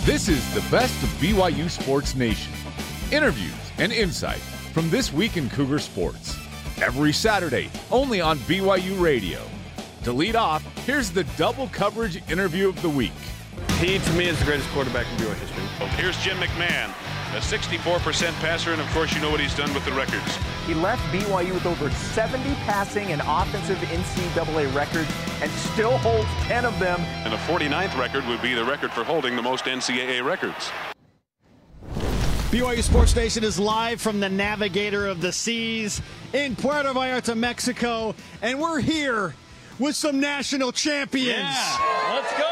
This is the best of BYU Sports Nation. Interviews and insight from This Week in Cougar Sports. Every Saturday, only on BYU Radio. To lead off, here's the double coverage interview of the week. He, to me, is the greatest quarterback in BYU history. Here's Jim McMahon, a 64% passer, and of course you know what he's done with the records. He left BYU with over 70 passing and offensive NCAA records and still holds 10 of them. And a 49th record would be the record for holding the most NCAA records. BYU Sports Nation is live from the Navigator of the Seas in Puerto Vallarta, Mexico, and we're here with some national champions. Yeah, let's go.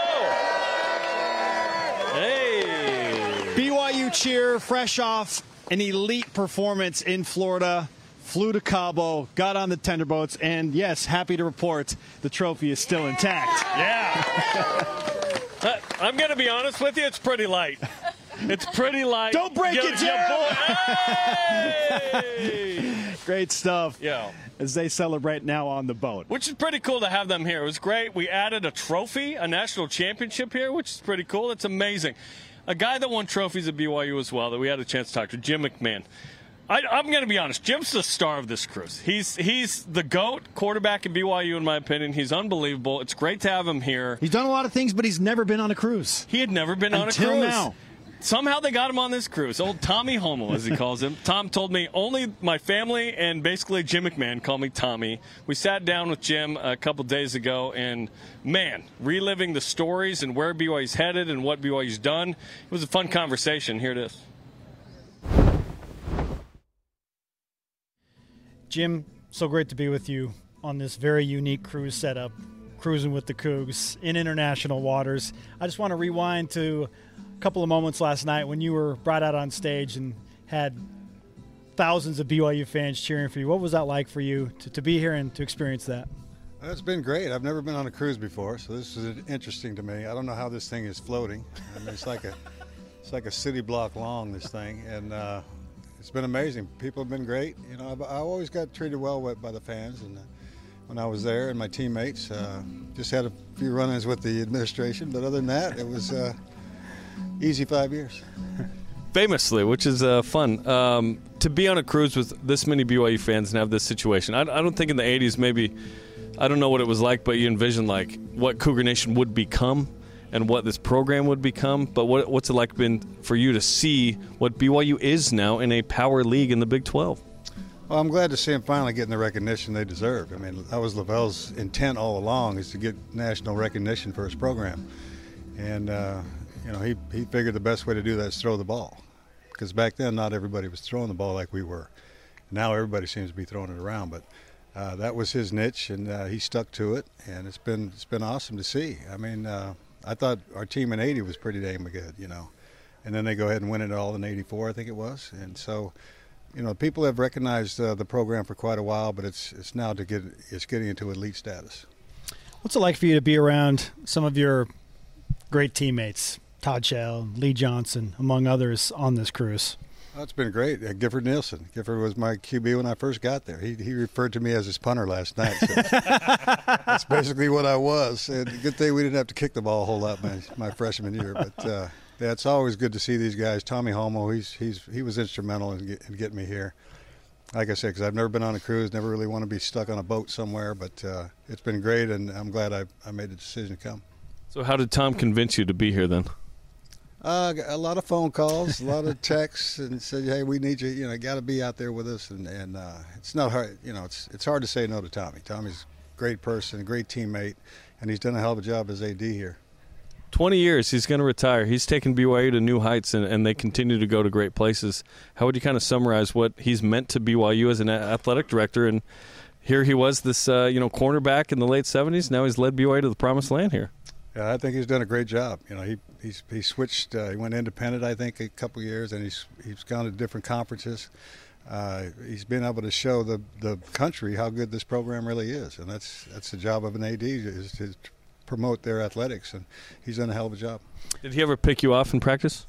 Hey. BYU cheer, fresh off an elite performance in Florida, flew to Cabo, got on the tender boats, and yes, happy to report the trophy is still intact. Yeah. I'm going to be honest with you, it's pretty light. It's pretty light. Don't break it, Jim! Hey! Great stuff. Yeah. As they celebrate now on the boat. Which is pretty cool to have them here. It was great. We added a trophy, a national championship here, which is pretty cool. It's amazing. A guy that won trophies at BYU as well that we had a chance to talk to, Jim McMahon. I'm going to be honest. Jim's the star of this cruise. He's the GOAT quarterback at BYU, in my opinion. He's unbelievable. It's great to have him here. He's done a lot of things, but he's never been on a cruise. He had never been on a cruise. Until now. Somehow they got him on this cruise. Old Tommy Homo, as he calls him. Tom told me only my family and basically Jim McMahon call me Tommy. We sat down with Jim a couple days ago, and, man, reliving the stories and where BYU's headed and what BYU's done. It was a fun conversation. Here it is. Jim, so great to be with you on this very unique cruise setup, cruising with the Cougs in international waters. I just want to rewind to a couple of moments last night when you were brought out on stage and had thousands of BYU fans cheering for you. What was that like for you to be here and to experience that? It's been great. I've never been on a cruise before, so this is interesting to me. I don't know how this thing is floating. I mean, it's like a city block long, this thing, and it's been amazing. People have been great. You know, I always got treated well by the fans, and when I was there, and my teammates, just had a few run-ins with the administration, but other than that, it was easy 5 years. Famously, which is fun. To be on a cruise with this many BYU fans and have this situation. I don't think in the 80s maybe, I don't know what it was like, but you envision like what Cougar Nation would become and what this program would become. But what's it like been for you to see what BYU is now in a power league in the Big 12? Well, I'm glad to see him finally getting the recognition they deserve. I mean, that was Lavelle's intent all along, is to get national recognition for his program. And, you know, he figured the best way to do that is throw the ball. Because back then, not everybody was throwing the ball like we were. Now everybody seems to be throwing it around. But that was his niche, and he stuck to it. And it's been awesome to see. I mean, I thought our team in 80 was pretty dang good, you know. And then they go ahead and win it all in 84, I think it was. And so, you know, people have recognized the program for quite a while, but it's now getting into elite status. What's it like for you to be around some of your great teammates, Todd Shell, Lee Johnson, among others, on this cruise? Oh, it's been great. Gifford Nielsen. Gifford was my QB when I first got there. He referred to me as his punter last night. So that's basically what I was. And good thing we didn't have to kick the ball a whole lot my freshman year. But yeah, it's always good to see these guys. Tommy Homo, he was instrumental in getting me here. Like I said, because I've never been on a cruise, never really want to be stuck on a boat somewhere. But it's been great, and I'm glad I made the decision to come. So how did Tom convince you to be here then? A lot of phone calls, a lot of texts, and said, "Hey, we need you. You know, got to be out there with us." And it's not hard. You know, it's hard to say no to Tommy. Tommy's a great person, a great teammate, and he's done a hell of a job as AD here. 20 years, he's going to retire. He's taken BYU to new heights, and they continue to go to great places. How would you kind of summarize what he's meant to BYU as an athletic director? And here he was, this cornerback in the late 70s. Now he's led BYU to the promised land here. Yeah, I think he's done a great job. You know, he switched. He went independent, I think, a couple of years, and he's gone to different conferences. He's been able to show the country how good this program really is, and that's the job of an AD, is to promote their athletics, and he's done a hell of a job. Did he ever pick you off in practice?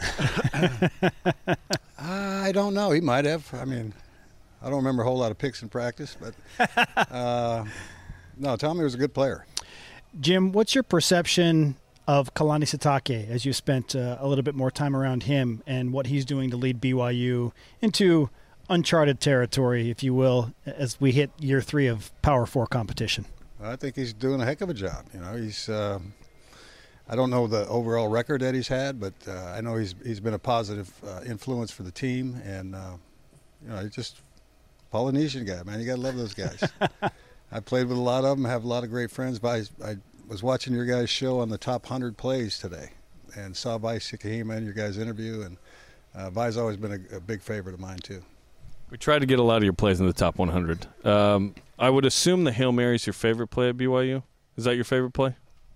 I don't know. He might have. I mean, I don't remember a whole lot of picks in practice, but no, Tommy was a good player. Jim, what's your perception of Kalani Sitake as you spent a little bit more time around him and what he's doing to lead BYU into uncharted territory, if you will, as we hit year 3 of Power 4 competition? I think he's doing a heck of a job. He's I don't know the overall record that he's had, but I know he's been a positive influence for the team, and he's just Polynesian guy, man. You got to love those guys. I played with a lot of them, have a lot of great friends. I was watching your guys' show on the top 100 plays today and saw Vai Sikahema in your guys' interview, and Vai's always been a big favorite of mine too. We try to get a lot of your plays in the top 100. I would assume the Hail Mary is your favorite play at BYU. Is that your favorite play?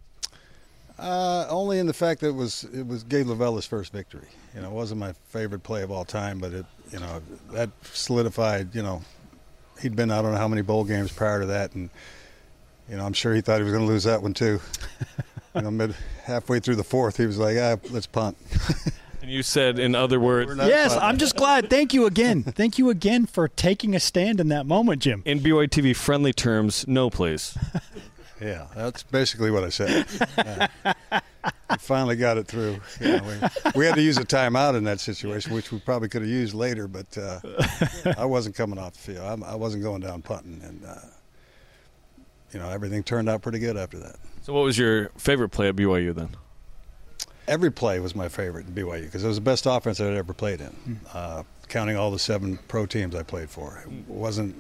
Only in the fact that it was Gabe Lavella's first victory. It wasn't my favorite play of all time, but that solidified. He'd been I don't know how many bowl games prior to that, and I'm sure he thought he was going to lose that one too. Halfway through the fourth, he was like, let's punt. And you said, in other words, yes, I'm just glad. Thank you again. Thank you again for taking a stand in that moment, Jim. In BYU TV friendly terms, no, please. Yeah, that's basically what I said. We finally got it through. We had to use a timeout in that situation, which we probably could have used later, but I wasn't coming off the field. I wasn't going down punting, and everything turned out pretty good after that. So what was your favorite play at BYU then? Every play was my favorite in BYU because it was the best offense I'd ever played in, counting all the 7 pro teams I played for. It wasn't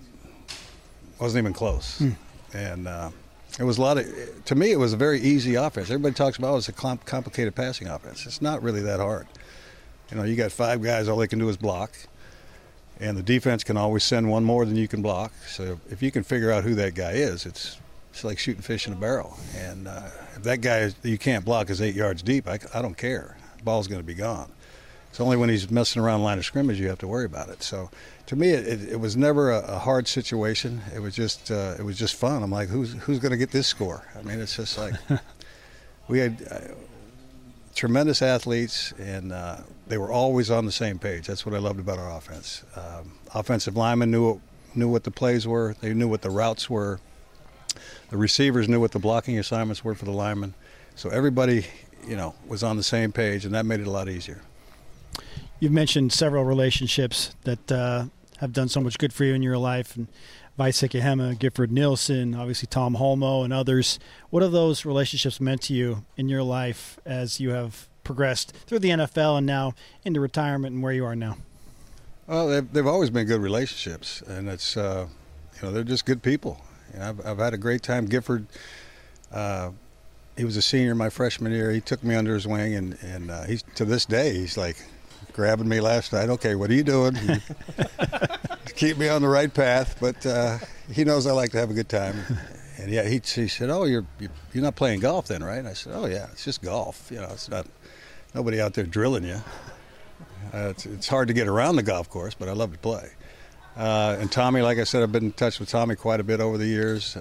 even close. And it was to me, it was a very easy offense. Everybody talks about it's a complicated passing offense. It's not really that hard. You got 5 guys, all they can do is block. And the defense can always send one more than you can block. So if you can figure out who that guy is, it's like shooting fish in a barrel. And if that guy you can't block is 8 yards deep, I don't care. The ball's going to be gone. It's only when he's messing around the line of scrimmage you have to worry about it. So to me, it was never a hard situation. It was just fun. I'm like, who's going to get this score? I mean, it's just like we had tremendous athletes, and they were always on the same page. That's what I loved about our offense. Offensive linemen knew what the plays were. They knew what the routes were. The receivers knew what the blocking assignments were for the linemen. So everybody, was on the same page, and that made it a lot easier. You've mentioned several relationships that have done so much good for you in your life, and Vai Sikahema, Gifford Nielsen, obviously Tom Holmoe, and others. What have those relationships meant to you in your life as you have progressed through the NFL and now into retirement and where you are now? Well, they've always been good relationships, and it's they're just good people. I've had a great time. Gifford, he was a senior my freshman year. He took me under his wing, and he's to this day he's like grabbing me last night. Okay, what are you doing? Keep me on the right path. But he knows I like to have a good time. And yeah, he said, "Oh, you're not playing golf then, right?" And I said, "Oh yeah, it's just golf. It's not nobody out there drilling you. It's hard to get around the golf course, but I love to play." And Tommy, like I said, I've been in touch with Tommy quite a bit over the years.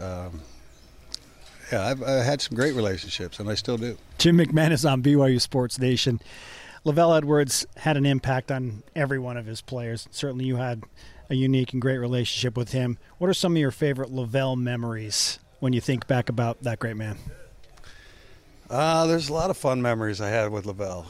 I've had some great relationships, and I still do. Jim McManus on BYU Sports Nation. LaVell Edwards had an impact on every one of his players. Certainly you had a unique and great relationship with him. What are some of your favorite LaVell memories when you think back about that great man? There's a lot of fun memories I had with LaVell.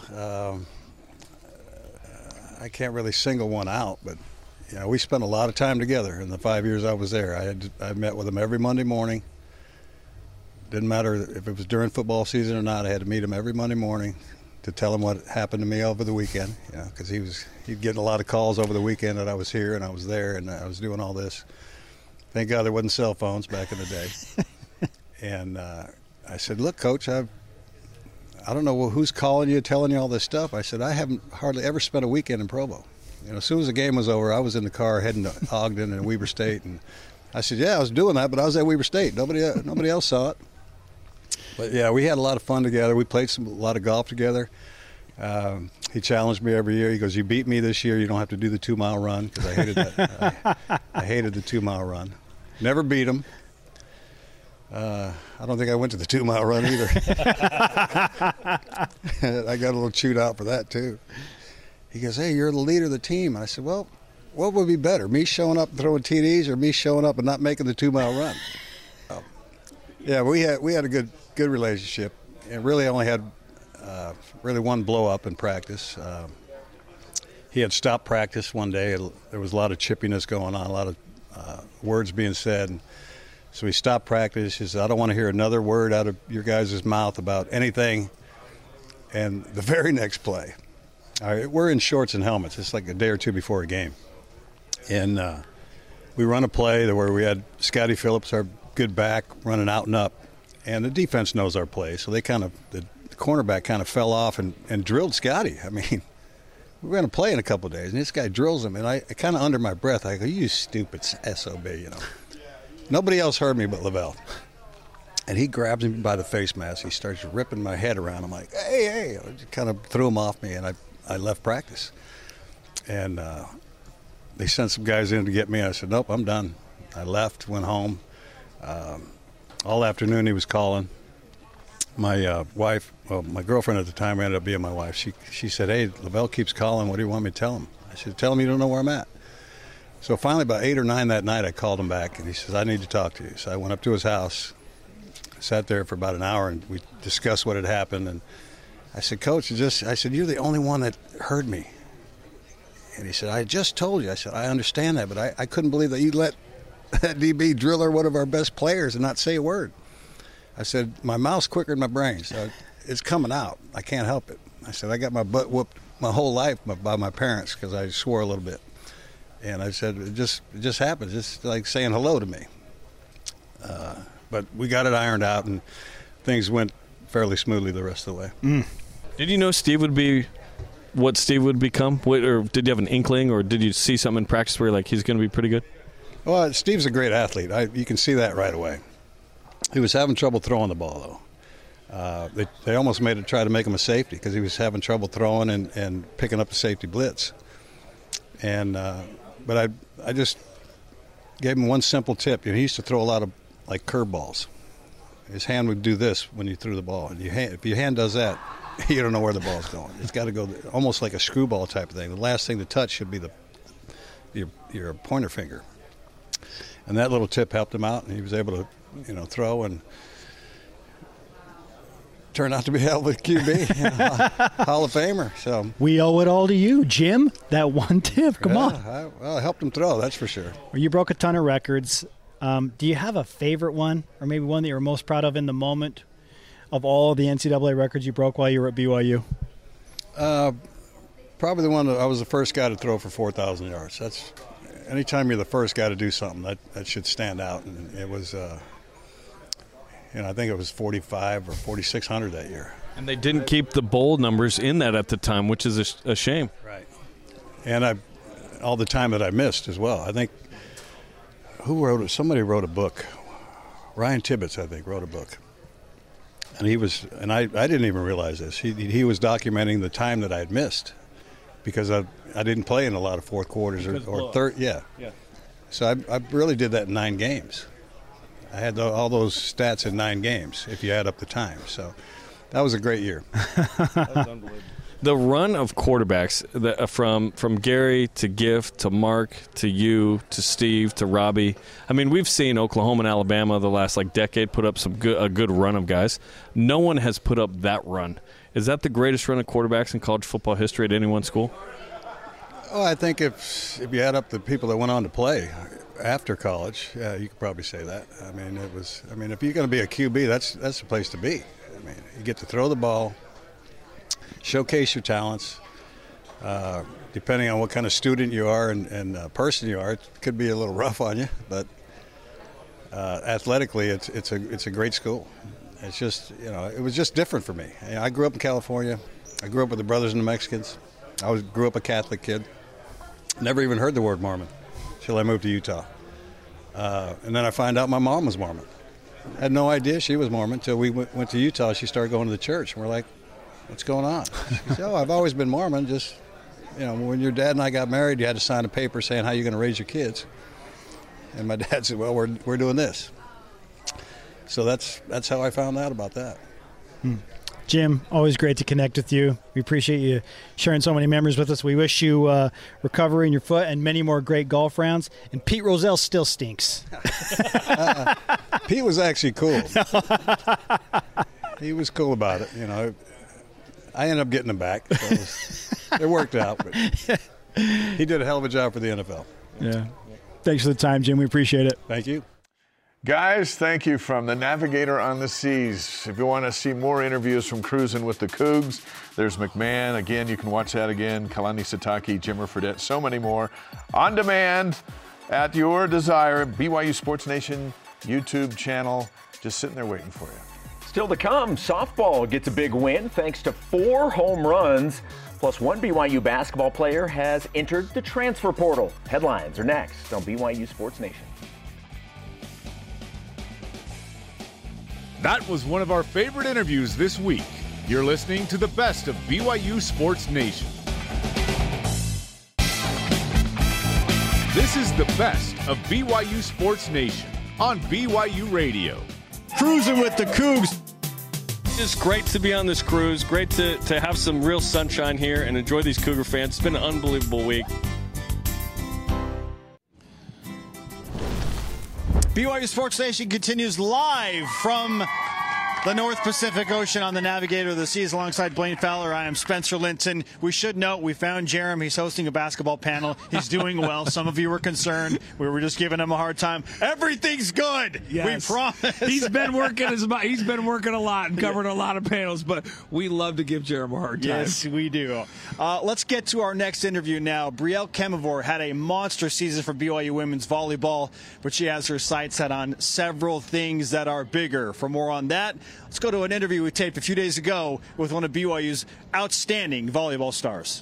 I can't really single one out, but we spent a lot of time together in the 5 years I was there. I met with him every Monday morning. Didn't matter if it was during football season or not. I had to meet him every Monday morning to tell him what happened to me over the weekend. Because he'd get a lot of calls over the weekend that I was here and I was there and I was doing all this. Thank God there wasn't cell phones back in the day. And I said, "Look, Coach, I don't know who's calling you, telling you all this stuff." I said, "I haven't hardly ever spent a weekend in Provo. As soon as the game was over, I was in the car heading to Ogden and Weber State, and I said, "Yeah, I was doing that, but I was at Weber State. Nobody else saw it." But yeah, we had a lot of fun together. We played a lot of golf together. He challenged me every year. He goes, "You beat me this year. You don't have to do the 2-mile run," because I hated that. I hated the 2-mile run. Never beat him. I don't think I went to the 2-mile run either. I got a little chewed out for that too. He goes, "Hey, you're the leader of the team." And I said, "Well, what would be better, me showing up and throwing TDs or me showing up and not making the 2-mile run?" Yeah, we had a good relationship. really only had really one blow-up in practice. He had stopped practice one day. There was a lot of chippiness going on, a lot of words being said. So he stopped practice. He said, I don't want to hear another word out of your guys' mouth about anything. And the very next play, we're in shorts and helmets. It's like a day or two before a game. And we run a play where we had Scotty Phillips, our good back, running out and up. And the defense knows our play. So the cornerback kind of fell off and drilled Scotty. I mean, we're going to play in a couple of days. And this guy drills him. And I kind of under my breath, I go, you stupid SOB, you know. Nobody else heard me but Lavelle. And he grabs him by the face mask. He starts ripping my head around. I'm like, hey. I just kind of threw him off me, and I left practice. And they sent some guys in to get me. I said, nope, I'm done. I left, went home. All afternoon he was calling. My wife, my girlfriend at the time ended up being my wife. She said, hey, Lavelle keeps calling. What do you want me to tell him? I said, tell him you don't know where I'm at. So finally, about 8 or 9 that night, I called him back, and he says, I need to talk to you. So I went up to his house, sat there for about an hour, and we discussed what had happened. And I said, Coach, I said, you're the only one that heard me. And he said, I just told you. I said, I understand that, but I couldn't believe that you let that DB driller, one of our best players, and not say a word. I said, my mouth's quicker than my brain, so it's coming out. I can't help it. I said, I got my butt whooped my whole life by my parents because I swore a little bit. And I said, it just happens. It's like saying hello to me. But we got it ironed out, and things went fairly smoothly the rest of the way. Did you know Steve would be what Steve would become? Or did you have an inkling, or did you see something in practice where you're like, he's going to be pretty good? Well, Steve's a great athlete. You can see that right away. He was having trouble throwing the ball, though. They almost try to make him a safety because he was having trouble throwing and picking up the safety blitz. And but I just gave him one simple tip. He used to throw a lot of like curveballs. His hand would do this when you threw the ball. And if your hand does that, you don't know where the ball's going. It's got to go almost like a screwball type of thing. The last thing to touch should be your pointer finger. And that little tip helped him out, and he was able to, throw and turn out to be a hell of a QB, Hall of Famer. So we owe it all to you, Jim. That one tip. Come on. I helped him throw, that's for sure. Well, you broke a ton of records. Do you have a favorite one, or maybe one that you're most proud of in the moment of all the NCAA records you broke while you were at BYU? Probably the one that I was the first guy to throw for 4,000 yards. That's anytime you're the first guy to do something, that should stand out. And it was, I think it was 45 or 4,600 that year. And they didn't keep the bowl numbers in that at the time, which is a shame. Right. And all the time that I missed as well. I think who wrote it? Somebody wrote a book. Ryan Tibbetts, I think, wrote a book. And I didn't even realize this. He was documenting the time that I had missed because I didn't play in a lot of fourth quarters or third. Yeah. So I really did that in 9 games. I had all those stats in 9 games if you add up the time. So that was a great year. That's unbelievable. The run of quarterbacks from Gary to Gift to Mark to you to Steve to Robbie. I mean, we've seen Oklahoma and Alabama the last decade put up a good run of guys. No one has put up that run. Is that the greatest run of quarterbacks in college football history at any one school? Oh, I think if you add up the people that went on to play after college, yeah, you could probably say that. I mean, if you're going to be a QB, that's the place to be. I mean, you get to throw the ball, showcase your talents. Depending on what kind of student you are and person you are, it could be a little rough on you. But athletically, it's a great school. It's just it was just different for me. I grew up in California. I grew up with the Brothers and the Mexicans. I grew up a Catholic kid. Never even heard the word Mormon until I moved to Utah. And then I find out my mom was Mormon. I had no idea she was Mormon until we went to Utah. She started going to the church, and we're like, what's going on? She said, I've always been Mormon. Just, when your dad and I got married, you had to sign a paper saying how you're going to raise your kids. And my dad said, well, we're doing this. So that's how I found out about that. Jim, always great to connect with you. We appreciate you sharing so many memories with us. We wish you recovery in your foot and many more great golf rounds. And Pete Rozelle still stinks. Pete was actually cool. He was cool about it. You know, I ended up getting him back. So it worked out. But he did a hell of a job for the NFL. Yeah. Thanks for the time, Jim. We appreciate it. Thank you. Guys, thank you from the Navigator on the Seas. If you want to see more interviews from Cruising with the Cougs, there's McMahon. Again, you can watch that again. Kalani Sitake, Jimmer Fredette, so many more. On demand, at your desire. BYU Sports Nation YouTube channel. Just sitting there waiting for you. Still to come, softball gets a big win thanks to 4 home runs. Plus, one BYU basketball player has entered the transfer portal. Headlines are next on BYU Sports Nation. That was one of our favorite interviews this week. You're listening to the best of BYU Sports Nation. This is the best of BYU Sports Nation on BYU Radio. Cruising with the Cougs. It's great to be on this cruise. Great to have some real sunshine here and enjoy these Cougar fans. It's been an unbelievable week. BYU Sports Nation continues live from the North Pacific Ocean on the Navigator of the Seas alongside Blaine Fowler. I am Spencer Linton. We should note we found Jerem. He's hosting a basketball panel. He's doing well. Some of you were concerned. We were just giving him a hard time. Everything's good. Yes. We promise. He's been working a lot and covering a lot of panels, but we love to give Jerem a hard time. Yes, we do. Let's get to our next interview now. Brielle Kemavor had a monster season for BYU women's volleyball, but she has her sights set on several things that are bigger. For more on that, let's go to an interview we taped a few days ago with one of BYU's outstanding volleyball stars.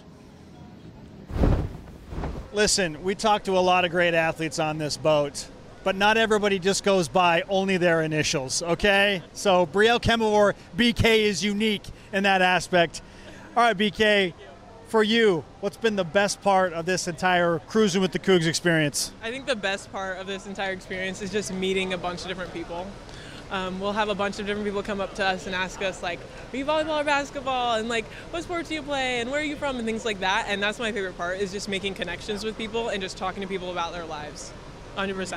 Listen, we talked to a lot of great athletes on this boat, but not everybody just goes by only their initials, okay? So Brielle Kemavor, BK, is unique in that aspect. All right, BK, for you, what's been the best part of this entire Cruising with the Cougs experience? I think the best part of this entire experience is just meeting a bunch of different people. We'll have a bunch of different people come up to us and ask us, like, are you volleyball or basketball? And, like, what sports do you play? And where are you from? And things like that. And that's my favorite part, is just making connections with people and just talking to people about their lives. 100%.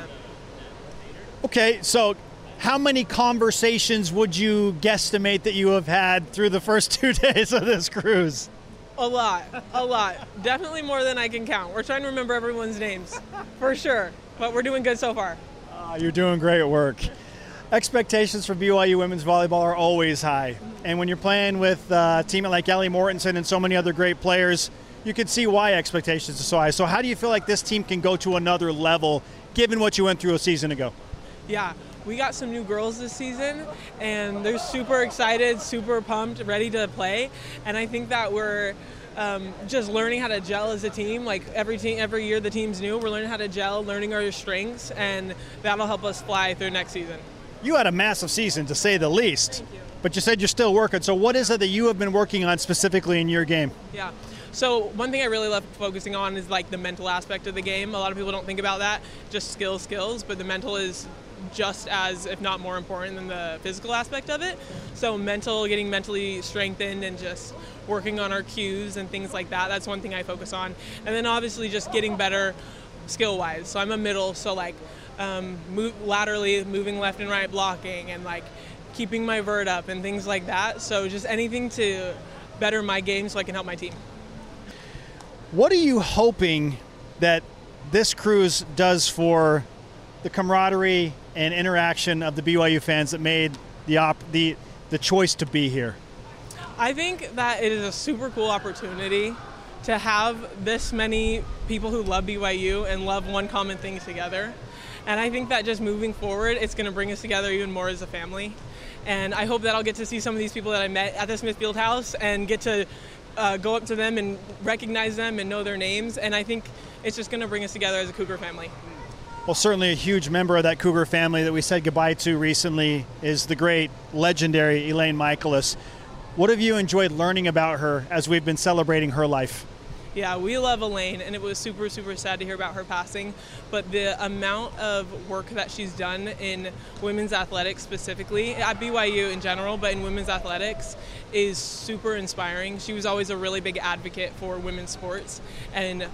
Okay, so how many conversations would you guesstimate that you have had through the first 2 days of this cruise? A lot. Definitely more than I can count. We're trying to remember everyone's names, for sure. But we're doing good so far. You're doing great work. Expectations for BYU women's volleyball are always high. And when you're playing with a team like Ellie Mortensen and so many other great players, you can see why expectations are so high. So how do you feel like this team can go to another level, given what you went through a season ago? Yeah, we got some new girls this season, and they're super excited, super pumped, ready to play. And I think that we're just learning how to gel as a team. Like every year the team's new, we're learning how to gel, learning our strengths, and that'll help us fly through next season. You had a massive season, to say the least. Thank you. But you said you're still working. So what is it that you have been working on specifically in your game? Yeah. So one thing I really love focusing on is like the mental aspect of the game. A lot of people don't think about that, just skills, but the mental is just as, if not more important than the physical aspect of it. So getting mentally strengthened and just working on our cues and things like that. That's one thing I focus on. And then obviously just getting better skill-wise. So I'm a middle, so like laterally, moving left and right, blocking, and like keeping my vert up and things like that. So just anything to better my game so I can help my team. What are you hoping that this cruise does for the camaraderie and interaction of the BYU fans that made the choice to be here? I think that it is a super cool opportunity to have this many people who love BYU and love one common thing together. And I think that just moving forward, it's going to bring us together even more as a family. And I hope that I'll get to see some of these people that I met at the Smith Fieldhouse and get to go up to them and recognize them and know their names. And I think it's just going to bring us together as a Cougar family. Well, certainly a huge member of that Cougar family that we said goodbye to recently is the great, legendary Elaine Michaelis. What have you enjoyed learning about her as we've been celebrating her life? Yeah, we love Elaine, and it was super, super sad to hear about her passing. But the amount of work that she's done in women's athletics specifically, at BYU in general, but in women's athletics, is super inspiring. She was always a really big advocate for women's sports and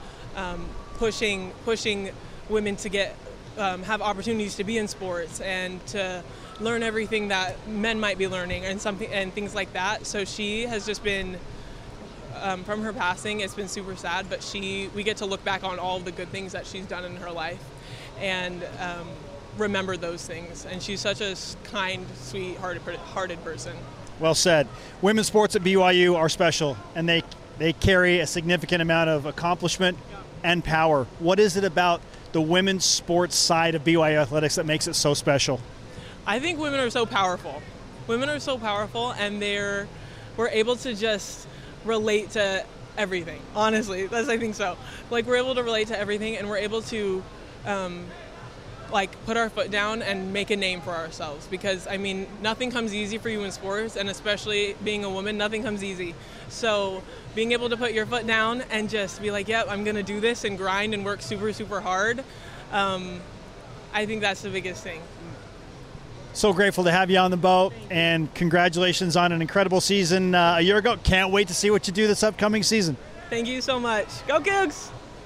pushing women to have opportunities to be in sports and to learn everything that men might be learning and things like that. So she has just been, from her passing, it's been super sad, but we get to look back on all of the good things that she's done in her life and remember those things. And she's such a kind, sweet-hearted person. Well said. Women's sports at BYU are special, and they carry a significant amount of accomplishment and power. What is it about the women's sports side of BYU athletics that makes it so special? I think women are so powerful. Women are so powerful, and we're able to just relate to everything. Honestly, I think so. Like, we're able to relate to everything, and we're able to put our foot down and make a name for ourselves. Because, I mean, nothing comes easy for you in sports, and especially being a woman, nothing comes easy. So being able to put your foot down and just be like, yep, I'm going to do this and grind and work super, super hard, I think that's the biggest thing. So grateful to have you on the boat, and congratulations on an incredible season a year ago. Can't wait to see what you do this upcoming season. Thank you so much. Go Cougs!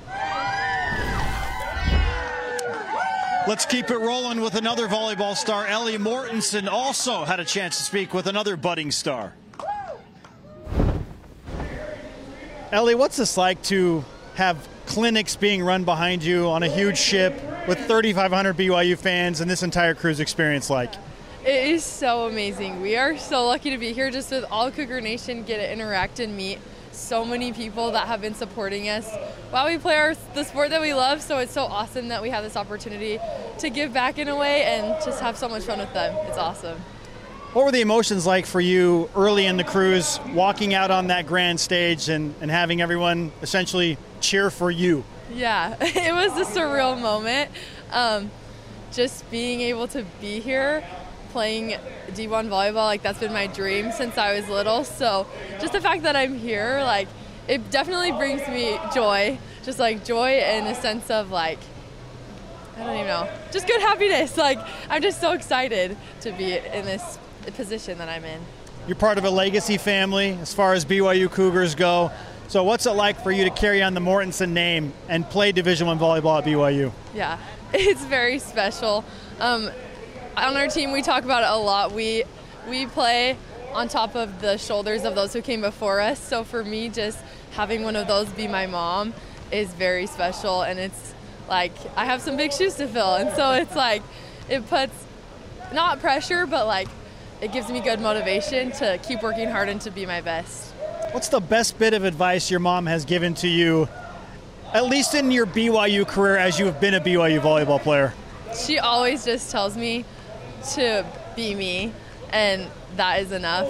Let's keep it rolling with another volleyball star. Ellie Mortensen also had a chance to speak with another budding star. Ellie, what's this like to have clinics being run behind you on a huge ship with 3,500 BYU fans and this entire cruise experience like? It is so amazing. We are so lucky to be here just with all Cougar Nation, get to interact and meet so many people that have been supporting us while we play the sport that we love. So it's so awesome that we have this opportunity to give back in a way and just have so much fun with them. It's awesome. What were the emotions like for you early in the cruise, walking out on that grand stage and having everyone essentially cheer for you? Yeah, it was a surreal moment. Just being able to be here, playing D1 volleyball, that's been my dream since I was little. So just the fact that I'm here, it definitely brings me joy. Just joy in a sense of I don't even know, just good happiness. I'm just so excited to be in this position that I'm in. You're part of a legacy family as far as BYU Cougars go. So what's it like for you to carry on the Mortensen name and play Division I volleyball at BYU? Yeah, it's very special. On our team, we talk about it a lot. We play on top of the shoulders of those who came before us. So for me, just having one of those be my mom is very special. And it's I have some big shoes to fill. And so it's it puts not pressure, but it gives me good motivation to keep working hard and to be my best. What's the best bit of advice your mom has given to you, at least in your BYU career as you have been a BYU volleyball player? She always just tells me to be me, and that is enough.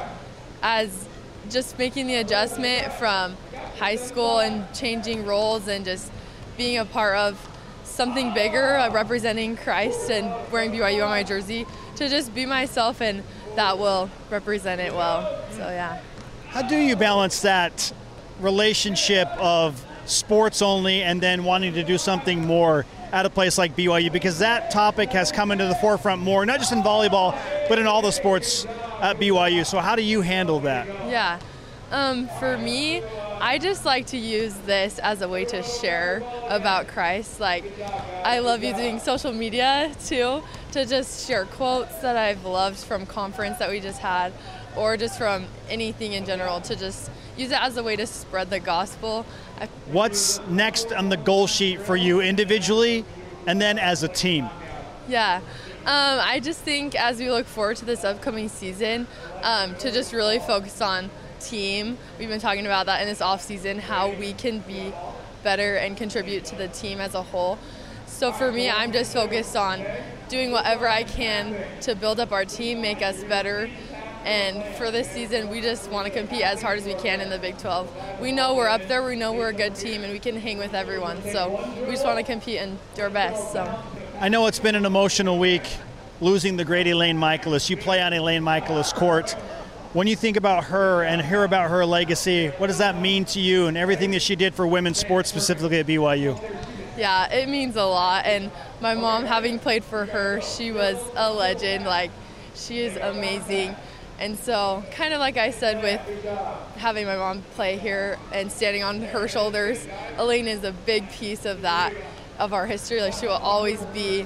As just making the adjustment from high school and changing roles and just being a part of something bigger, representing Christ and wearing BYU on my jersey, to just be myself, and that will represent it well. So yeah. How do you balance that relationship of sports only and then wanting to do something more at a place like BYU? Because that topic has come into the forefront more, not just in volleyball, but in all the sports at BYU. So how do you handle that? Yeah. For me, I just like to use this as a way to share about Christ. I love using social media too, to just share quotes that I've loved from conference that we just had, or just from anything in general, to just use it as a way to spread the gospel. What's next on the goal sheet for you individually and then as a team? Yeah. I just think as we look forward to this upcoming season, to just really focus on team. We've been talking about that in this off season, how we can be better and contribute to the team as a whole. So for me, I'm just focused on doing whatever I can to build up our team, make us better. And for this season, we just want to compete as hard as we can in the Big 12. We know we're up there, we know we're a good team, and we can hang with everyone. So we just want to compete and do our best. So I know it's been an emotional week losing the great Elaine Michaelis. You play on Elaine Michaelis court. When you think about her and hear about her legacy, what does that mean to you and everything that she did for women's sports, specifically at BYU? Yeah, it means a lot. And my mom, having played for her, she was a legend. She is amazing. And so, kind of like I said, with having my mom play here and standing on her shoulders, Elaine is a big piece of that, of our history. She will always be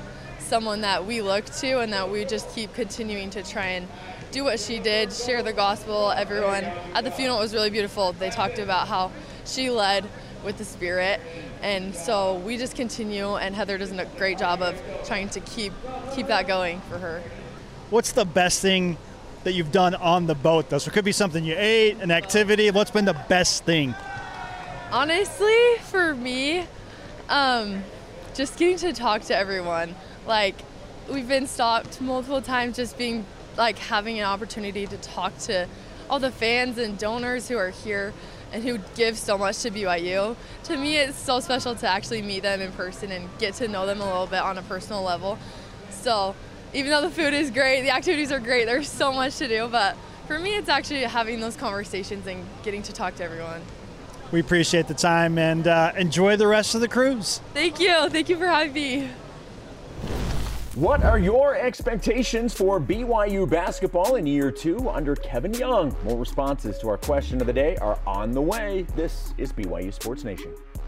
someone that we look to and that we just keep continuing to try and do what she did, share the gospel. Everyone at the funeral, it was really beautiful. They talked about how she led with the Spirit, and so we just continue, and Heather does a great job of trying to keep that going for her. What's the best thing that you've done on the boat, though? So it could be something you ate, an activity. What's been the best thing? Honestly, for me, just getting to talk to everyone. Like, we've been stopped multiple times, just being like having an opportunity to talk to all the fans and donors who are here and who give so much to BYU. To me, it's so special to actually meet them in person and get to know them a little bit on a personal level. So even though the food is great, the activities are great, there's so much to do, but for me, it's actually having those conversations and getting to talk to everyone. We appreciate the time, and enjoy the rest of the cruise. Thank you. Thank you for having me. What are your expectations for BYU basketball in year 2 under Kevin Young? More responses to our question of the day are on the way. This is BYU Sports Nation.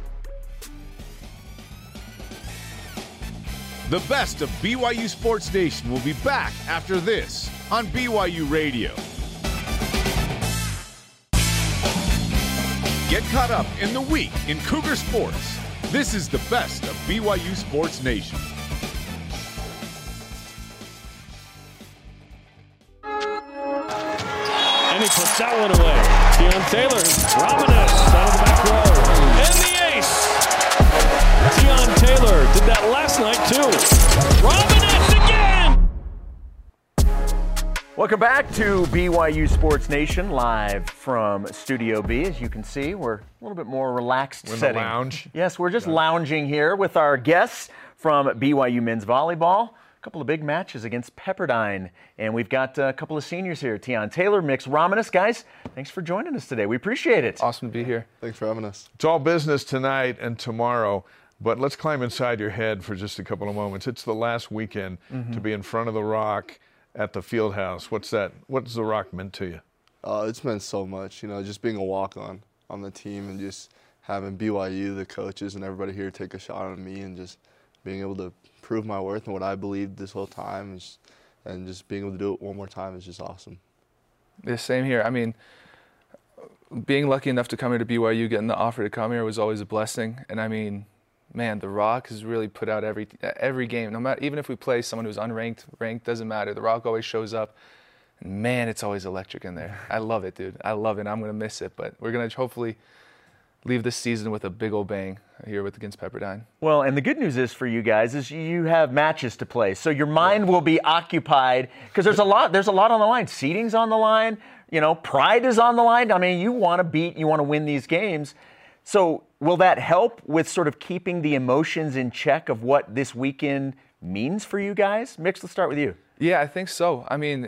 The best of BYU Sports Nation will be back after this on BYU Radio. Get caught up in the week in Cougar sports. This is the best of BYU Sports Nation. And he puts that one away. Deion Taylor, Romanes out of the back row. And the ace. Deion Taylor did that last night too. Romanes again! Welcome back to BYU Sports Nation, live from Studio B. As you can see, we're a little bit more relaxed We're in setting. the lounge. Yes, we're just lounging here with our guests from BYU Men's Volleyball. A couple of big matches against Pepperdine, and we've got a couple of seniors here. Deion Taylor, Mix Romanes. Guys, thanks for joining us today. We appreciate it. Awesome to be here. Thanks for having us. It's all business tonight and tomorrow, but let's climb inside your head for just a couple of moments. It's the last weekend to be in front of the Rock at the Fieldhouse. What's that? What's the Rock meant to you? It's meant so much, just being a walk-on on the team and just having BYU, the coaches, and everybody here take a shot on me and just being able to prove my worth and what I believed this whole time and just being able to do it one more time is just awesome. Yeah, same here. I mean, being lucky enough to come here to BYU, getting the offer to come here was always a blessing. And I mean, man, the Rock has really put out every game. No matter, even if we play someone who's unranked, ranked, doesn't matter. The Rock always shows up. And man, it's always electric in there. I love it, dude. I love it. I'm going to miss it. But we're going to hopefully leave this season with a big old bang here against Pepperdine. Well, and the good news is for you guys is you have matches to play, so your mind will be occupied because there's a lot on the line. Seeding's on the line, pride is on the line. I mean, you want to win these games. So will that help with sort of keeping the emotions in check of what this weekend means for you guys? Mix, let's start with you. Yeah, I think so. I mean,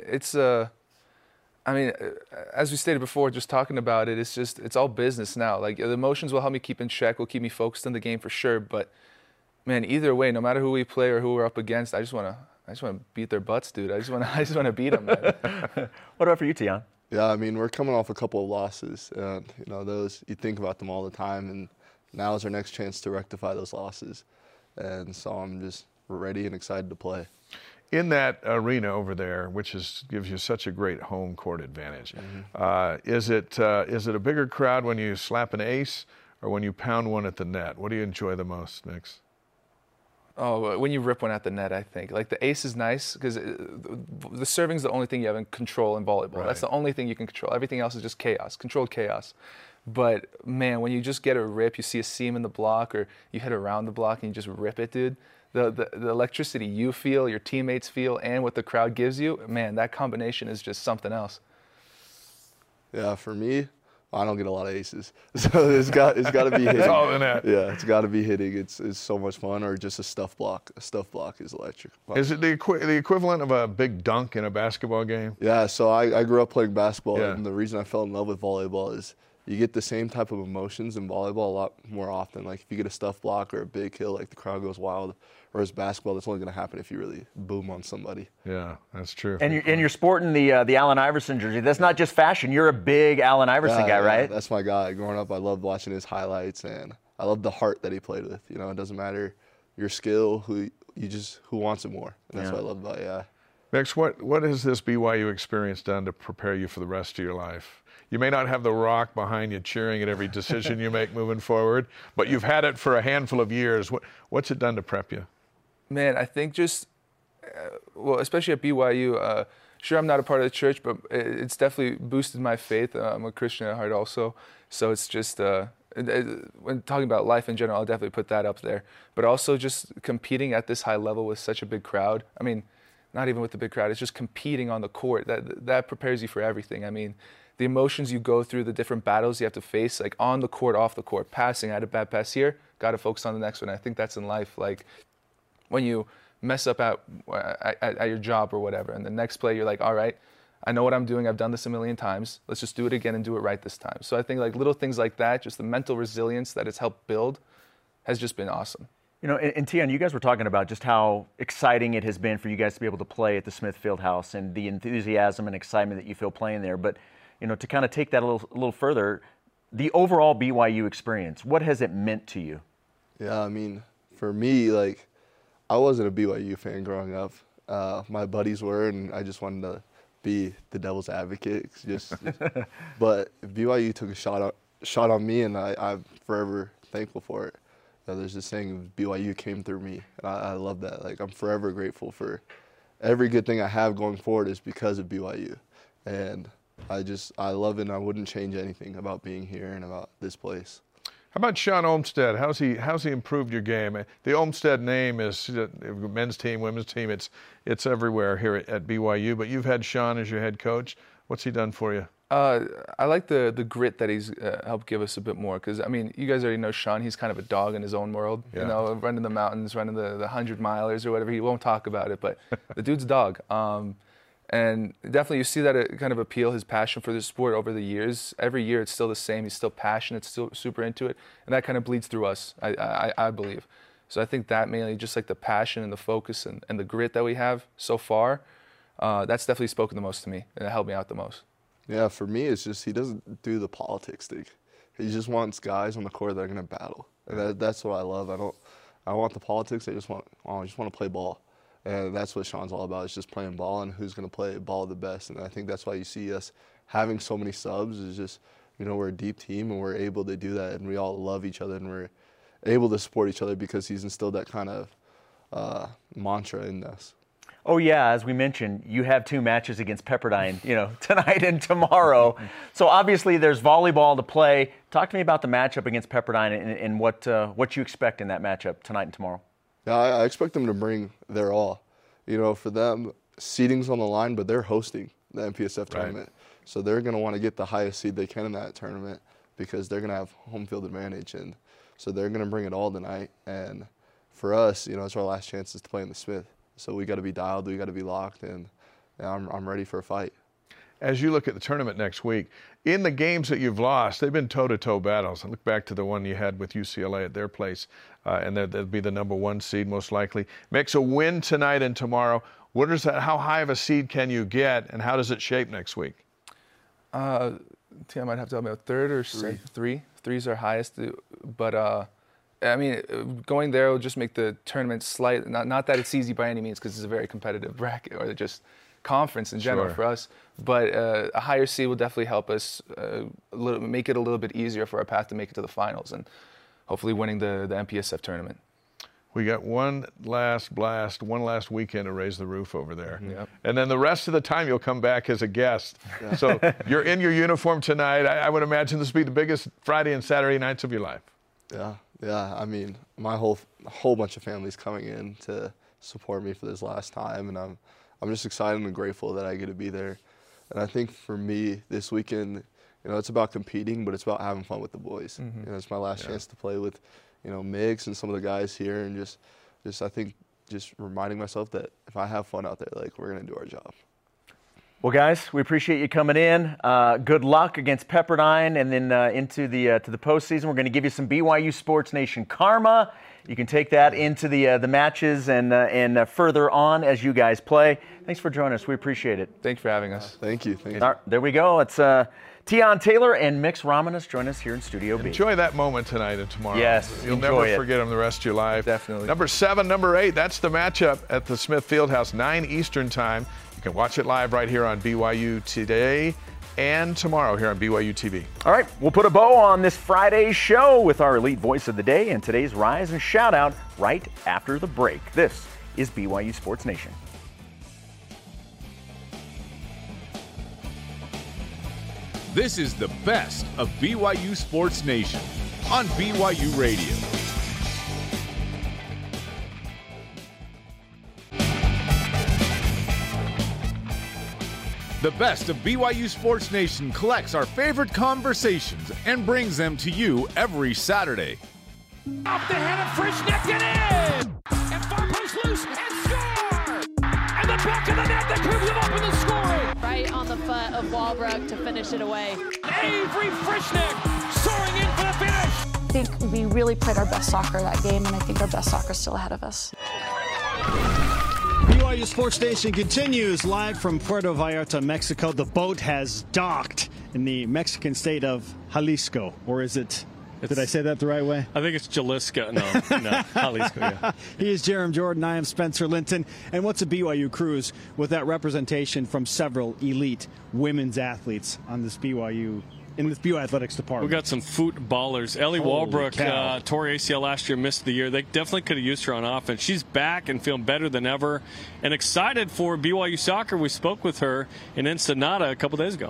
as we stated before, just talking about it, it's all business now. Like, the emotions will help me keep in check, will keep me focused on the game for sure. But man, either way, no matter who we play or who we're up against, I just want to beat their butts, dude. I just want to beat them, man. What about for you, Deion? Yeah, I mean, we're coming off a couple of losses, and those you think about them all the time, and now is our next chance to rectify those losses. And so I'm just ready and excited to play. In that arena over there, which gives you such a great home court advantage, is it a bigger crowd when you slap an ace or when you pound one at the net? What do you enjoy the most, Mix? Oh, when you rip one at the net, I think. Like, the ace is nice because the serving's the only thing you have in control in volleyball. Right. That's the only thing you can control. Everything else is just chaos, controlled chaos. But, man, when you just get a rip, you see a seam in the block or you hit around the block and you just rip it, dude, the electricity you feel, your teammates feel, and what the crowd gives you, man, that combination is just something else. Yeah, for me, I don't get a lot of aces, so it's got to be hitting. It's all in that. Yeah, it's got to be hitting. It's so much fun, or just a stuff block. A stuff block is electric. Is it the equivalent of a big dunk in a basketball game? Yeah, so I grew up playing basketball, and the reason I fell in love with volleyball is you get the same type of emotions in volleyball a lot more often. Like, if you get a stuff block or a big hill, like, the crowd goes wild. Whereas basketball, that's only going to happen if you really boom on somebody. Yeah, that's true. And you're sporting the Allen Iverson jersey. That's not just fashion. You're a big Allen Iverson guy, right? That's my guy. Growing up, I loved watching his highlights, and I love the heart that he played with. It doesn't matter your skill, who wants it more? And that's what I love about it. Yeah. Mix, what has this BYU experience done to prepare you for the rest of your life? You may not have the Rock behind you cheering at every decision you make moving forward, but you've had it for a handful of years. What's it done to prep you? Man, I think just, well, especially at BYU, sure, I'm not a part of the church, but it's definitely boosted my faith. I'm a Christian at heart also. So it's just, when talking about life in general, I'll definitely put that up there. But also just competing at this high level with such a big crowd. I mean, not even with the big crowd, it's just competing on the court. That prepares you for everything. I mean, the emotions you go through, the different battles you have to face, like on the court, off the court, passing, I had a bad pass here, got to focus on the next one. I think that's in life. Like when you mess up at your job or whatever, and the next play you're like, all right, I know what I'm doing. I've done this a million times. Let's just do it again and do it right this time. So I think like little things like that, just the mental resilience that it's helped build has just been awesome. You know, and Tion, you guys were talking about just how exciting it has been for you guys to be able to play at the Smith Fieldhouse and the enthusiasm and excitement that you feel playing there. But, you know, to kind of take that a little further, the overall BYU experience, what has it meant to you? Yeah, I mean, for me, like, I wasn't a BYU fan growing up. My buddies were, and I just wanted to be the devil's advocate. But BYU took a shot on me, and I'm forever thankful for it. There's this saying, BYU came through me, and I love that. Like, I'm forever grateful for every good thing I have going forward is because of BYU. And I love it, and I wouldn't change anything about being here and about this place. How about Sean Olmstead? How's he improved your game? The Olmstead name is men's team, women's team. It's everywhere here at BYU. But you've had Sean as your head coach. What's he done for you? I like the grit that he's helped give us a bit more. Because, I mean, you guys already know Sean. He's kind of a dog in his own world. Yeah. You know, running the mountains, running the 100-milers or whatever. He won't talk about it, but the dude's a dog. And definitely you see that kind of appeal, his passion for the sport over the years. Every year it's still the same. He's still passionate, still super into it. And that kind of bleeds through us, I believe. So I think that mainly just like the passion and the focus and the grit that we have so far, that's definitely spoken the most to me and it helped me out the most. Yeah, for me it's just he doesn't do the politics thing. He just wants guys on the court that are going to battle. And that's what I love. I want the politics. I just want to play ball. And that's what Sean's all about, is just playing ball and who's going to play ball the best. And I think that's why you see us having so many subs is just, you know, we're a deep team and we're able to do that. And we all love each other and we're able to support each other because he's instilled that kind of mantra in us. Oh, yeah, as we mentioned, you have 2 matches against Pepperdine, you know, tonight and tomorrow. So obviously there's volleyball to play. Talk to me about the matchup against Pepperdine and what you expect in that matchup tonight and tomorrow. Yeah, I expect them to bring their all. You know, for them, seeding's on the line, but they're hosting the MPSF tournament. So they're going to want to get the highest seed they can in that tournament because they're going to have home field advantage. And so they're going to bring it all tonight. And for us, you know, it's our last chances to play in the Smith. So we got to be dialed, we got to be locked, and I'm ready for a fight. As you look at the tournament next week, in the games that you've lost, they've been toe-to-toe battles. I look back to the one you had with UCLA at their place, and they'll be the number 1 seed most likely. Makes a win tonight and tomorrow. What is that? How high of a seed can you get, and how does it shape next week? Tim might have to tell me, 3rd or 3. 3's our highest, but I mean, going there will just make the tournament slight. Not that it's easy by any means, because it's a very competitive bracket, or just conference in general for us, but a higher seed will definitely help us make it a little bit easier for our path to make it to the finals and hopefully winning the MPSF tournament. We got one last weekend to raise the roof over there. Yep. And then the rest of the time you'll come back as a guest. Yeah. So you're in your uniform tonight. I would imagine this will be the biggest Friday and Saturday nights of your life. Yeah. I mean, my whole bunch of family's coming in to support me for this last time, and I'm just excited and grateful that I get to be there. And I think for me this weekend, you know, it's about competing, but it's about having fun with the boys. Mm-hmm. You know, it's my last chance to play with, you know, Mix and some of the guys here, and just I think just reminding myself that if I have fun out there, like, we're gonna do our job. Well, guys, we appreciate you coming in. Good luck against Pepperdine and then into the postseason. We're going to give you some BYU Sports Nation karma. You can take that into the matches and further on as you guys play. Thanks for joining us. We appreciate it. Thanks for having us. Thank you. There we go. It's Tion Taylor and Mix Romanus join us here in Studio B. Enjoy that moment tonight and tomorrow. Yes, You'll never forget them the rest of your life. Definitely. Number 7, number 8, that's the matchup at the Smith Fieldhouse, 9 Eastern time. You can watch it live right here on BYU today and tomorrow here on BYU TV. All right, we'll put a bow on this Friday's show with our elite voice of the day and today's rise and shout out right after the break. This is BYU Sports Nation. This is the best of BYU Sports Nation on BYU Radio. The best of BYU Sports Nation collects our favorite conversations and brings them to you every Saturday. Off the head of Frischneck and in! And far post loose and score! And the back of the net, the Cougs have opened the scoring! Right on the foot of Walbrook to finish it away. Avery Frischneck soaring in for the finish! I think we really played our best soccer that game, and I think our best soccer is still ahead of us. BYU Sports Nation continues live from Puerto Vallarta, Mexico. The boat has docked in the Mexican state of Jalisco, or is it? Did I say that the right way? I think it's Jalisco. No, Jalisco, yeah. He is Jerem Jordan. I am Spencer Linton. And what's a BYU cruise with that representation from several elite women's athletes on this BYU in this BYU athletics department? We got some footballers. Ellie Walbrook tore ACL last year, missed the year. They definitely could have used her on offense. She's back and feeling better than ever and excited for BYU soccer. We spoke with her in Ensenada a couple days ago.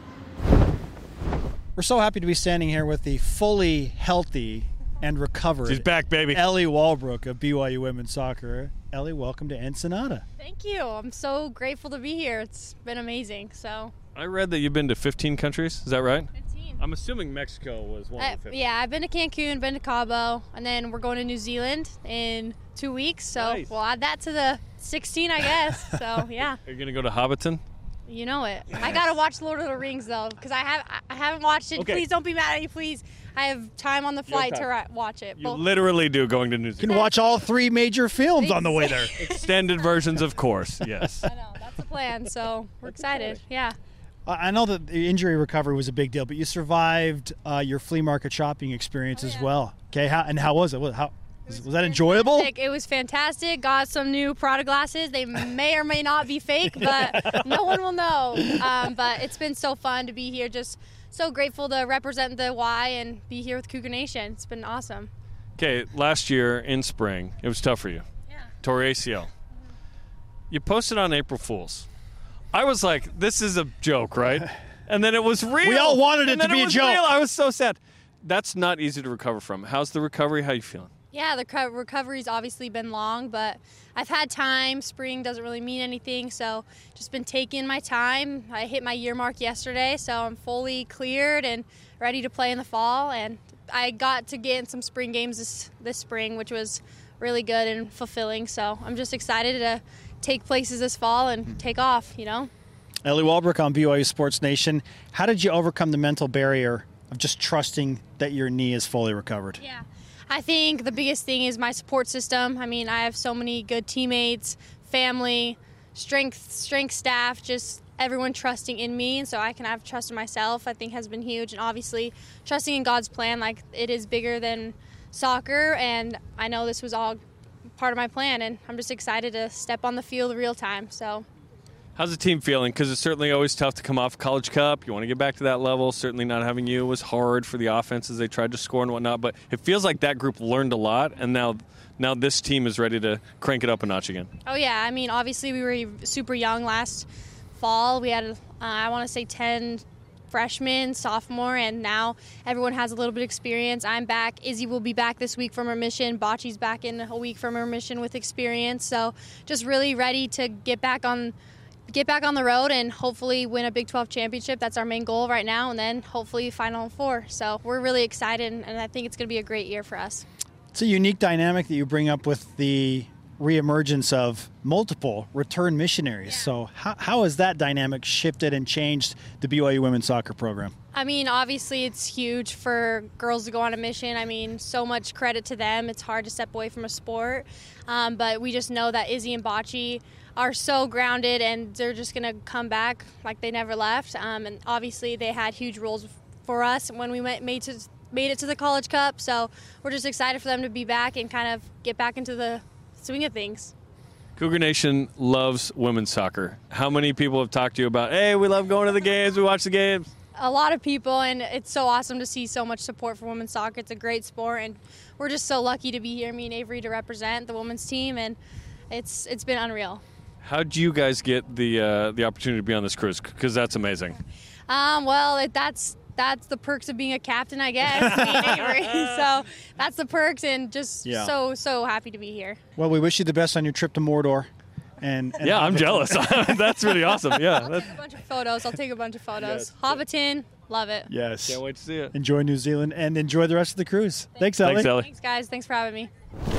We're so happy to be standing here with the fully healthy and recovered. She's back, baby. Ellie Walbrook of BYU women's soccer. Ellie, welcome to Ensenada. Thank you. I'm so grateful to be here. It's been amazing. So I read that you've been to 15 countries. Is that right? 15. I'm assuming Mexico was one of the 15. Yeah, I've been to Cancun, been to Cabo, and then we're going to New Zealand in 2 weeks. So Nice. We'll add that to the 16, I guess. So yeah. Are you going to go to Hobbiton? You know it. I gotta watch Lord of the Rings though, because I haven't watched it. Okay. Please don't be mad at me, please. I have time on the flight to watch it. You literally do going to New You Zealand. can watch all 3 major films on the way there. Extended versions, of course, yes. I know, that's the plan, so we're excited. Yeah. I know that the injury recovery was a big deal, but you survived your flea market shopping experience as well. Okay, how was it? Was that enjoyable? It was fantastic. Got some new Prada glasses. They may or may not be fake, but no one will know. But it's been so fun to be here. Just so grateful to represent the Y and be here with Cougar Nation. It's been awesome. Okay, last year in spring, it was tough for you. Yeah. Tore ACL. You posted on April Fool's. I was like, this is a joke, right? And then it was real. We all wanted it And to then be a was joke. Real. I was so sad. That's not easy to recover from. How's the recovery? How you feeling? Yeah, the recovery's obviously been long, but I've had time. Spring doesn't really mean anything, so just been taking my time. I hit my year mark yesterday, so I'm fully cleared and ready to play in the fall. And I got to get in some spring games this spring, which was really good and fulfilling. So I'm just excited to take places this fall and take off, you know? Ellie Walbrook on BYU Sports Nation. How did you overcome the mental barrier of just trusting that your knee is fully recovered? Yeah. I think the biggest thing is my support system. I mean, I have so many good teammates, family, strength staff, just everyone trusting in me, and so I can have trust in myself, I think has been huge. And obviously trusting in God's plan, like it is bigger than soccer, and I know this was all part of my plan, and I'm just excited to step on the field real time. So How's the team feeling? Because it's certainly always tough to come off College Cup. You want to get back to that level. Certainly not having you was hard for the offenses. They tried to score and whatnot. But it feels like that group learned a lot, and now this team is ready to crank it up a notch again. Oh, yeah. I mean, obviously we were super young last fall. We had, I want to say, 10 freshmen, sophomore, and now everyone has a little bit of experience. I'm back. Izzy will be back this week from her mission. Bocce's back in a week from her mission with experience. So just really ready to get back on the road and hopefully win a Big 12 championship. That's our main goal right now, and then hopefully Final Four. So we're really excited, and I think it's going to be a great year for us. It's a unique dynamic that you bring up with the reemergence of multiple return missionaries. So how has that dynamic shifted and changed the BYU women's soccer program? I mean, obviously it's huge for girls to go on a mission. I mean, so much credit to them. It's hard to step away from a sport. But we just know that Izzy and Bocce are so grounded, and they're just going to come back like they never left. And obviously they had huge roles for us when we made it to the College Cup. So we're just excited for them to be back and kind of get back into the swing of things. Cougar Nation loves women's soccer. How many people have talked to you about, hey, we love going to the games, we watch the games? A lot of people, and it's so awesome to see so much support for women's soccer. It's a great sport, and we're just so lucky to be here, me and Avery, to represent the women's team, and it's been unreal. How do you guys get the opportunity to be on this cruise? Because that's amazing. Well, that's the perks of being a captain, I guess, me and Avery. So that's the perks, and just so happy to be here. Well, we wish you the best on your trip to Mordor. And yeah, I'm jealous. That's really awesome. Yeah. A bunch of photos. I'll take a bunch of photos. Yes. Hobbiton, love it. Yes. Can't wait to see it. Enjoy New Zealand and enjoy the rest of the cruise. Thanks, Ellie. Thanks, guys. Thanks for having me.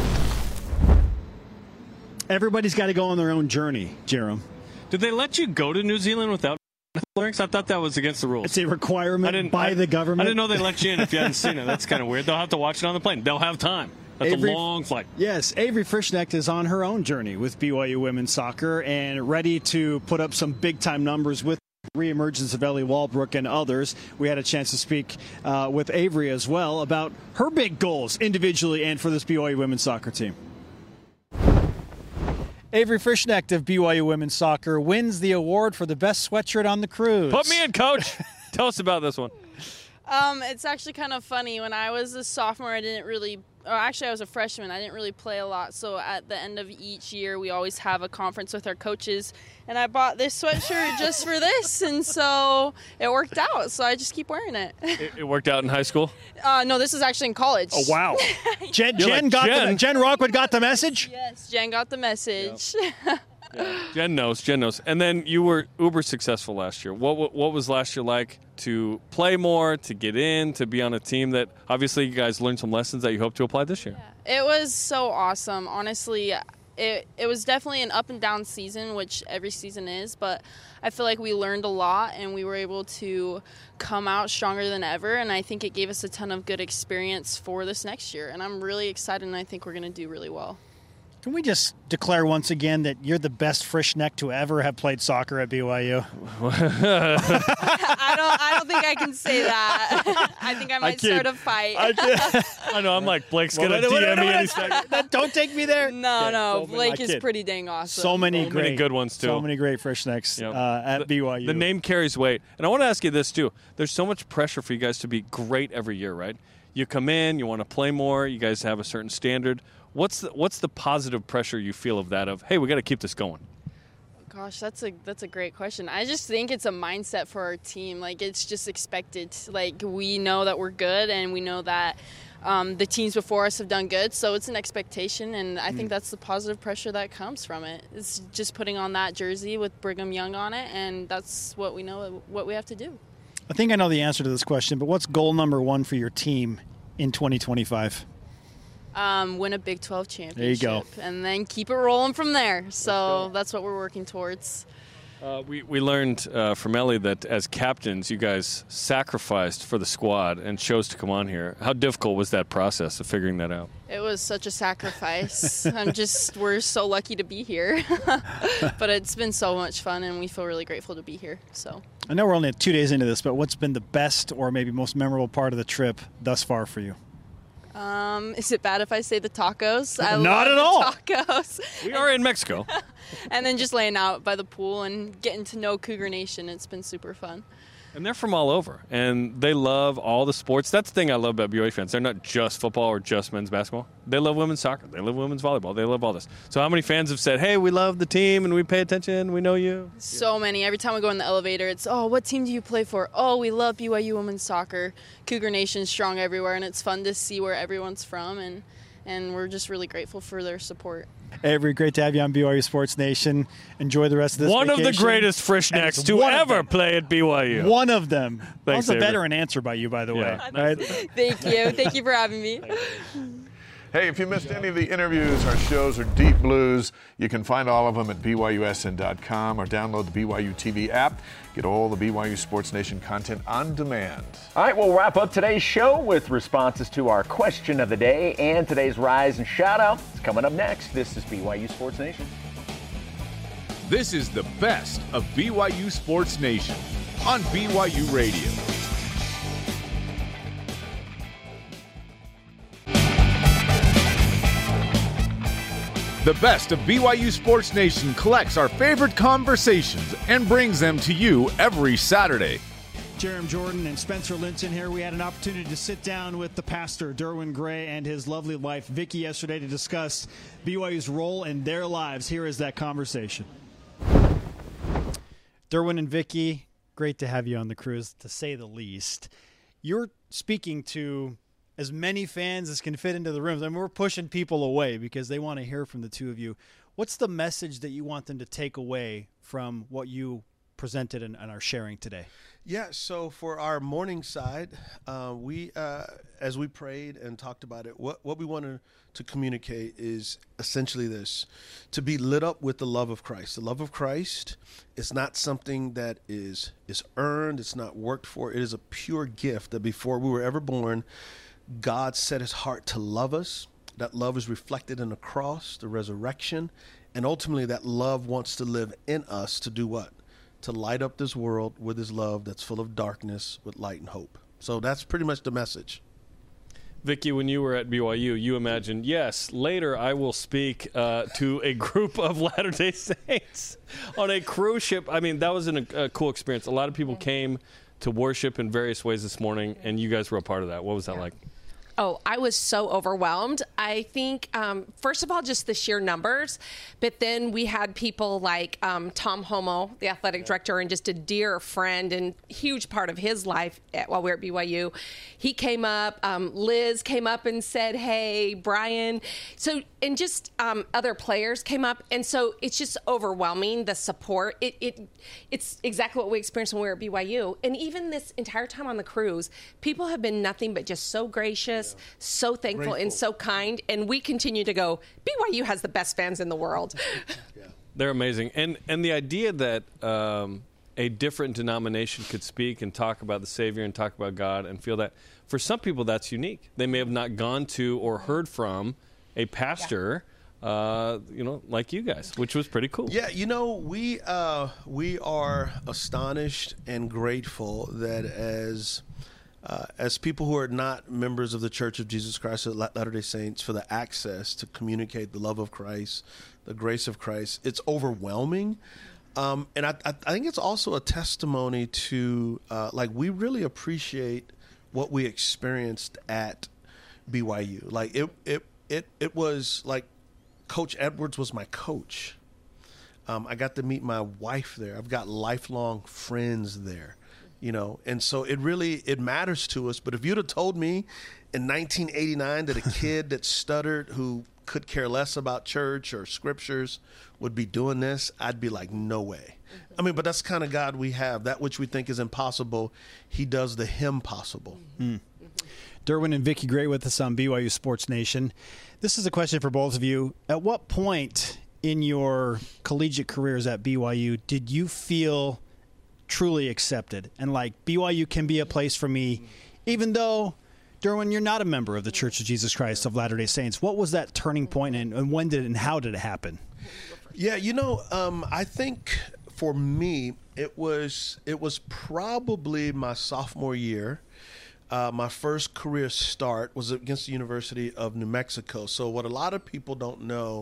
Everybody's got to go on their own journey, Jerem. Did they let you go to New Zealand without clearance? I thought that was against the rules. It's a requirement by the government. I didn't know they let you in if you hadn't seen it. That's kind of weird. They'll have to watch it on the plane. They'll have time. That's a long flight. Yes, Avery Frischnecht is on her own journey with BYU women's soccer and ready to put up some big-time numbers with reemergence of Ellie Walbrook and others. We had a chance to speak with Avery as well about her big goals individually and for this BYU women's soccer team. Avery Frischnecht of BYU women's soccer wins the award for the best sweatshirt on the cruise. Put me in, Coach. Tell us about this one. It's actually kind of funny. When I was a sophomore, I was a freshman. I didn't really play a lot. So at the end of each year, we always have a conference with our coaches. And I bought this sweatshirt just for this. And so it worked out. So I just keep wearing it. It worked out in high school? No, this is actually in college. Oh, wow. Jen Rockwood got the message? Yes, Jen got the message. Yep. Jen knows. And then you were uber successful last year. What was last year like to play more, to get in, to be on a team that obviously you guys learned some lessons that you hope to apply this year? Yeah. It was so awesome. Honestly, it was definitely an up and down season, which every season is, but I feel like we learned a lot and we were able to come out stronger than ever, and I think it gave us a ton of good experience for this next year, and I'm really excited, and I think we're going to do really well. Can we just declare once again that you're the best Frischnecht to ever have played soccer at BYU? I don't think I can say that. I think I might start a fight. I know. I'm like, Blake's going to DM me any second. Don't take me there. No. Blake is pretty dang awesome. So many good ones, too. So many great Frischnechts at BYU. The name carries weight. And I want to ask you this, too. There's so much pressure for you guys to be great every year, right? You come in, you want to play more, you guys have a certain standard. What's the positive pressure you feel of that, of, hey, we got to keep this going? Gosh, that's a great question. I just think it's a mindset for our team. Like, it's just expected. Like, we know that we're good, and we know that the teams before us have done good, so it's an expectation, and I think that's the positive pressure that comes from it. It's just putting on that jersey with Brigham Young on it, and that's what we know what we have to do. I think I know the answer to this question, but what's goal number one for your team in 2025? Win a Big 12 championship. There you go. And then keep it rolling from there. So that's what we're working towards. We learned from Ellie that as captains, you guys sacrificed for the squad and chose to come on here. How difficult was that process of figuring that out? It was such a sacrifice. We're so lucky to be here. But it's been so much fun, and we feel really grateful to be here. So I know we're only 2 days into this, but what's been the best or maybe most memorable part of the trip thus far for you? Is it bad if I say the tacos? Not at all. Tacos. We are in Mexico. And then just laying out by the pool and getting to know Cougar Nation. It's been super fun. And they're from all over, and they love all the sports. That's the thing I love about BYU fans. They're not just football or just men's basketball. They love women's soccer. They love women's volleyball. They love all this. So how many fans have said, hey, we love the team, and we pay attention, we know you? So many. Every time we go in the elevator, it's, oh, what team do you play for? Oh, we love BYU women's soccer. Cougar Nation's strong everywhere, and it's fun to see where everyone's from, and we're just really grateful for their support. Avery, great to have you on BYU Sports Nation. Enjoy the rest of this One vacation. of the greatest Frischnechts to ever play at BYU. One of them. Thanks, that was a veteran answer by you, by the way. Right? Thank you. Thank you for having me. Hey, if you missed any of the interviews, our shows are deep blues. You can find all of them at BYUSN.com or download the BYU TV app. Get all the BYU Sports Nation content on demand. All right, we'll wrap up today's show with responses to our question of the day and today's Rise and Shout-Out. It's coming up next. This is BYU Sports Nation. This is the best of BYU Sports Nation on BYU Radio. The best of BYU Sports Nation collects our favorite conversations and brings them to you every Saturday. Jerem Jordan and Spencer Linton here. We had an opportunity to sit down with the pastor, Derwin Gray, and his lovely wife, Vicky, yesterday to discuss BYU's role in their lives. Here is that conversation. Derwin and Vicky, great to have you on the cruise, to say the least. You're speaking to as many fans as can fit into the rooms. I mean, we're pushing people away because they want to hear from the two of you. What's the message that you want them to take away from what you presented and are sharing today? Yeah, so for our morning side, we as we prayed and talked about it, what we wanted to communicate is essentially this: to be lit up with the love of Christ. The love of Christ is not something that is earned, it's not worked for. It is a pure gift that before we were ever born, God set his heart to love us. That love is reflected in the cross, the resurrection, and ultimately that love wants to live in us to do what? To light up this world with his love that's full of darkness with light and hope. So that's pretty much the message. Vicky, when you were at BYU, you imagined, yes, later I will speak to a group of Latter-day Saints on a cruise ship. I mean, that was a cool experience. A lot of people came to worship in various ways this morning, and you guys were a part of that. What was that like? Oh, I was so overwhelmed. I think, first of all, just the sheer numbers. But then we had people like Tom Homo, the athletic director, and just a dear friend and huge part of his life while we were at BYU. He came up. Liz came up and said, hey, Brian. So, and just other players came up. And so it's just overwhelming, the support. It's exactly what we experienced when we were at BYU. And even this entire time on the cruise, people have been nothing but just so gracious, so thankful, and so kind. And we continue to go, BYU has the best fans in the world. They're amazing. And the idea that a different denomination could speak and talk about the Savior and talk about God and feel that, for some people, that's unique. They may have not gone to or heard from a pastor, like you guys, which was pretty cool. Yeah, we are astonished and grateful that as people who are not members of the Church of Jesus Christ of Latter-day Saints, for the access to communicate the love of Christ, the grace of Christ, it's overwhelming. And I think it's also a testimony to, we really appreciate what we experienced at BYU. Like, it was like Coach Edwards was my coach. I got to meet my wife there. I've got lifelong friends there. And so it matters to us. But if you'd have told me in 1989 that a kid that stuttered, who could care less about church or scriptures, would be doing this, I'd be like, no way. I mean, but that's the kind of God we have. That which we think is impossible, he does the him possible. Derwin and Vicky Gray with us on BYU Sports Nation. This is a question for both of you. At what point in your collegiate careers at BYU did you feel truly accepted and like BYU can be a place for me, even though, Derwin, you're not a member of the Church of Jesus Christ of Latter-day Saints? What was that turning point, and when did it and how did it happen? Yeah, I think for me it was probably my sophomore year. My first career start was against the University of New Mexico. So what a lot of people don't know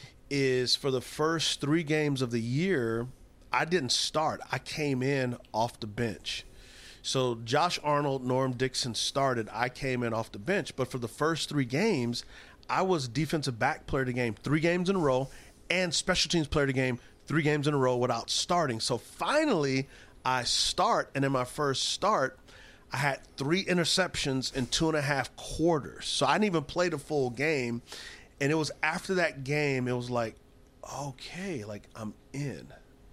is for the first 3 games of the year, I didn't start. I came in off the bench. So Josh Arnold, Norm Dixon started. I came in off the bench. But for the first 3 games, I was defensive back player of the game 3 games in a row, and special teams player of the game 3 games in a row without starting. So finally, I start, and in my first start, I had 3 interceptions in 2.5 quarters. So I didn't even play the full game. And it was after that game, it was like, okay, like I'm in,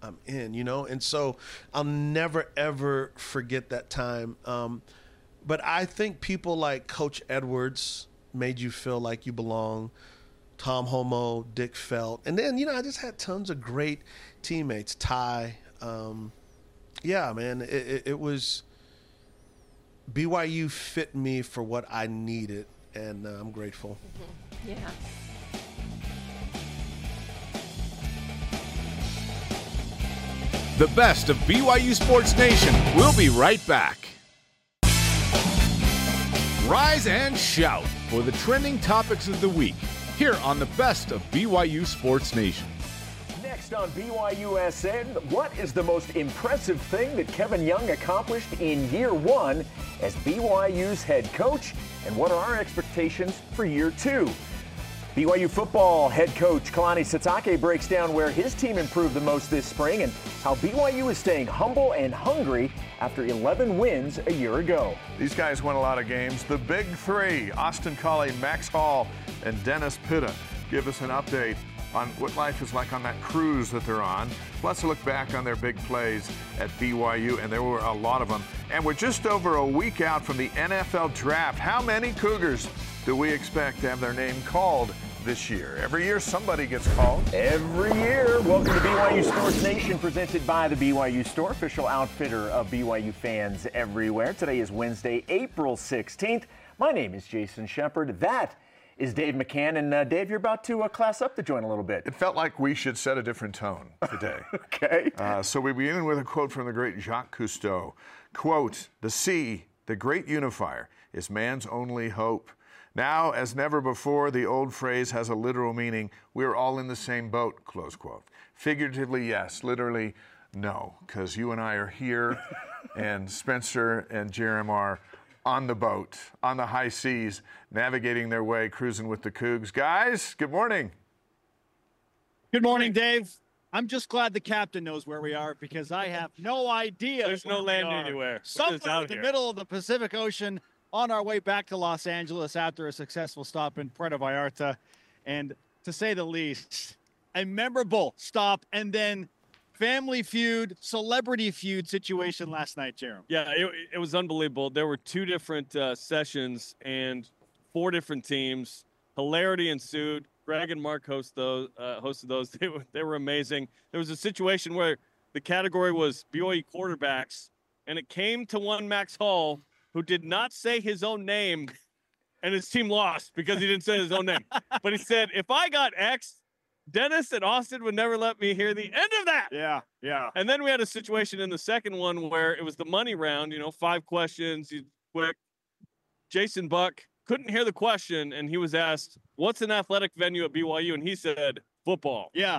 and so I'll never, ever forget that time. But I think people like Coach Edwards made you feel like you belong. Tom Homo, Dick Felt. And then, I just had tons of great teammates. Ty. Yeah, man, it was – BYU fit me for what I needed, and I'm grateful. Mm-hmm. Yeah. The best of BYU Sports Nation. We'll be right back. Rise and shout for the trending topics of the week here on the best of BYU Sports Nation. Next on BYUSN, what is the most impressive thing that Kevin Young accomplished in year one as BYU's head coach, and what are our expectations for year two? BYU football head coach Kalani Sitake breaks down where his team improved the most this spring and how BYU is staying humble and hungry after 11 wins a year ago. These guys won a lot of games. The big three, Austin Collie, Max Hall, and Dennis Pitta, give us an update on what life is like on that cruise that they're on. Let's look back on their big plays at BYU, and there were a lot of them. And we're just over a week out from the NFL draft. How many Cougars do we expect to have their name called this year? Every year somebody gets called. Every year. Welcome to BYU Sports Nation, presented by the BYU Store, official outfitter of BYU fans everywhere. Today is Wednesday, April 16th. My name is Jason Shepard. That is Dave McCann. And Dave, you're about to class up the joint a little bit. It felt like we should set a different tone today. Okay. So we begin with a quote from the great Jacques Cousteau. Quote, "The sea, the great unifier, is man's only hope. Now, as never before, the old phrase has a literal meaning. We're all in the same boat," close quote. Figuratively, yes. Literally, no, because you and I are here, and Spencer and Jerem are on the boat, on the high seas, navigating their way, cruising with the Cougs. Guys, good morning. Good morning, Dave. I'm just glad the captain knows where we are, because I have no idea. There's no land anywhere. Somewhere in the middle of the Pacific Ocean, on our way back to Los Angeles after a successful stop in Puerto Vallarta. And to say the least, a memorable stop and then family feud, celebrity feud situation last night, Jerem. Yeah, it was unbelievable. There were two different sessions and four different teams. Hilarity ensued. Greg and Mark hosted those. They were amazing. There was a situation where the category was BYU quarterbacks, and it came to one Max Hall, who did not say his own name, and his team lost because he didn't say his own name. But he said, if I got X, Dennis and Austin would never let me hear the end of that. Yeah. And then we had a situation in the second one where it was the money round, 5 questions, quick. Jason Buck couldn't hear the question, and he was asked, what's an athletic venue at BYU? And he said, football. Yeah.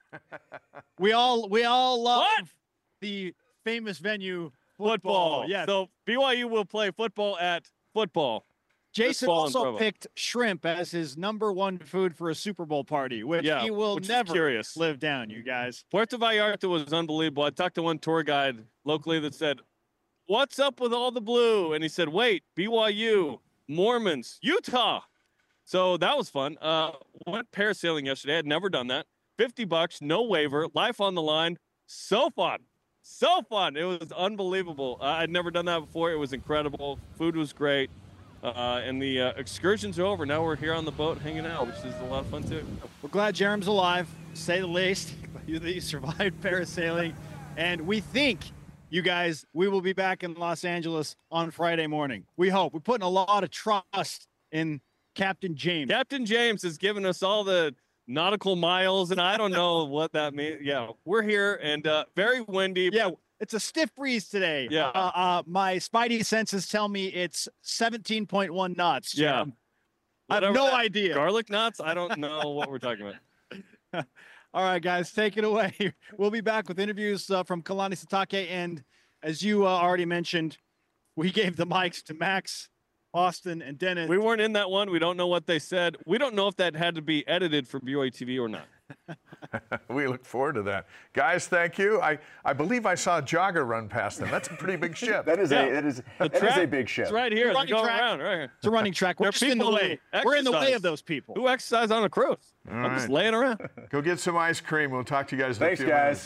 we all love the famous venue, football. Yeah. So BYU will play football at football. Jason also picked shrimp as his number one food for a Super Bowl party, which he will never live down, you guys. Puerto Vallarta was unbelievable. I talked to one tour guide locally that said, what's up with all the blue? And he said, wait, BYU, Mormons, Utah. So that was fun. Went parasailing yesterday. I'd never done that. $50, no waiver, life on the line. So fun. So fun. It was unbelievable. I'd never done that before. It was incredible. Food was great. And the excursions are over. Now we're here on the boat hanging out, which is a lot of fun, too. We're glad Jerem's alive, to say the least. You survived parasailing. And we think, you guys, we will be back in Los Angeles on Friday morning. We hope. We're putting a lot of trust in Captain James. Captain James has given us all the nautical miles, and I don't know what that means. Yeah, we're here, and very windy. Yeah, it's a stiff breeze today. Yeah. My spidey senses tell me it's 17.1 knots. Yeah. I have no idea. Garlic knots? I don't know what we're talking about. All right, guys, take it away. We'll be back with interviews from Kalani Sitake, and as you already mentioned, we gave the mics to Max, Austin, and Dennis. We weren't in that one. We don't know what they said. We don't know if that had to be edited for BYU TV or not. We look forward to that. Guys, thank you. I believe I saw a jogger run past them. That's a pretty big ship. That is a big ship. It's right here. It's Go around. Right here. It's a running track. We're just in the way. We're in the way of those people. Who exercise on a cruise? I'm just laying around. Go get some ice cream. We'll talk to you guys in a few minutes. Thanks, guys.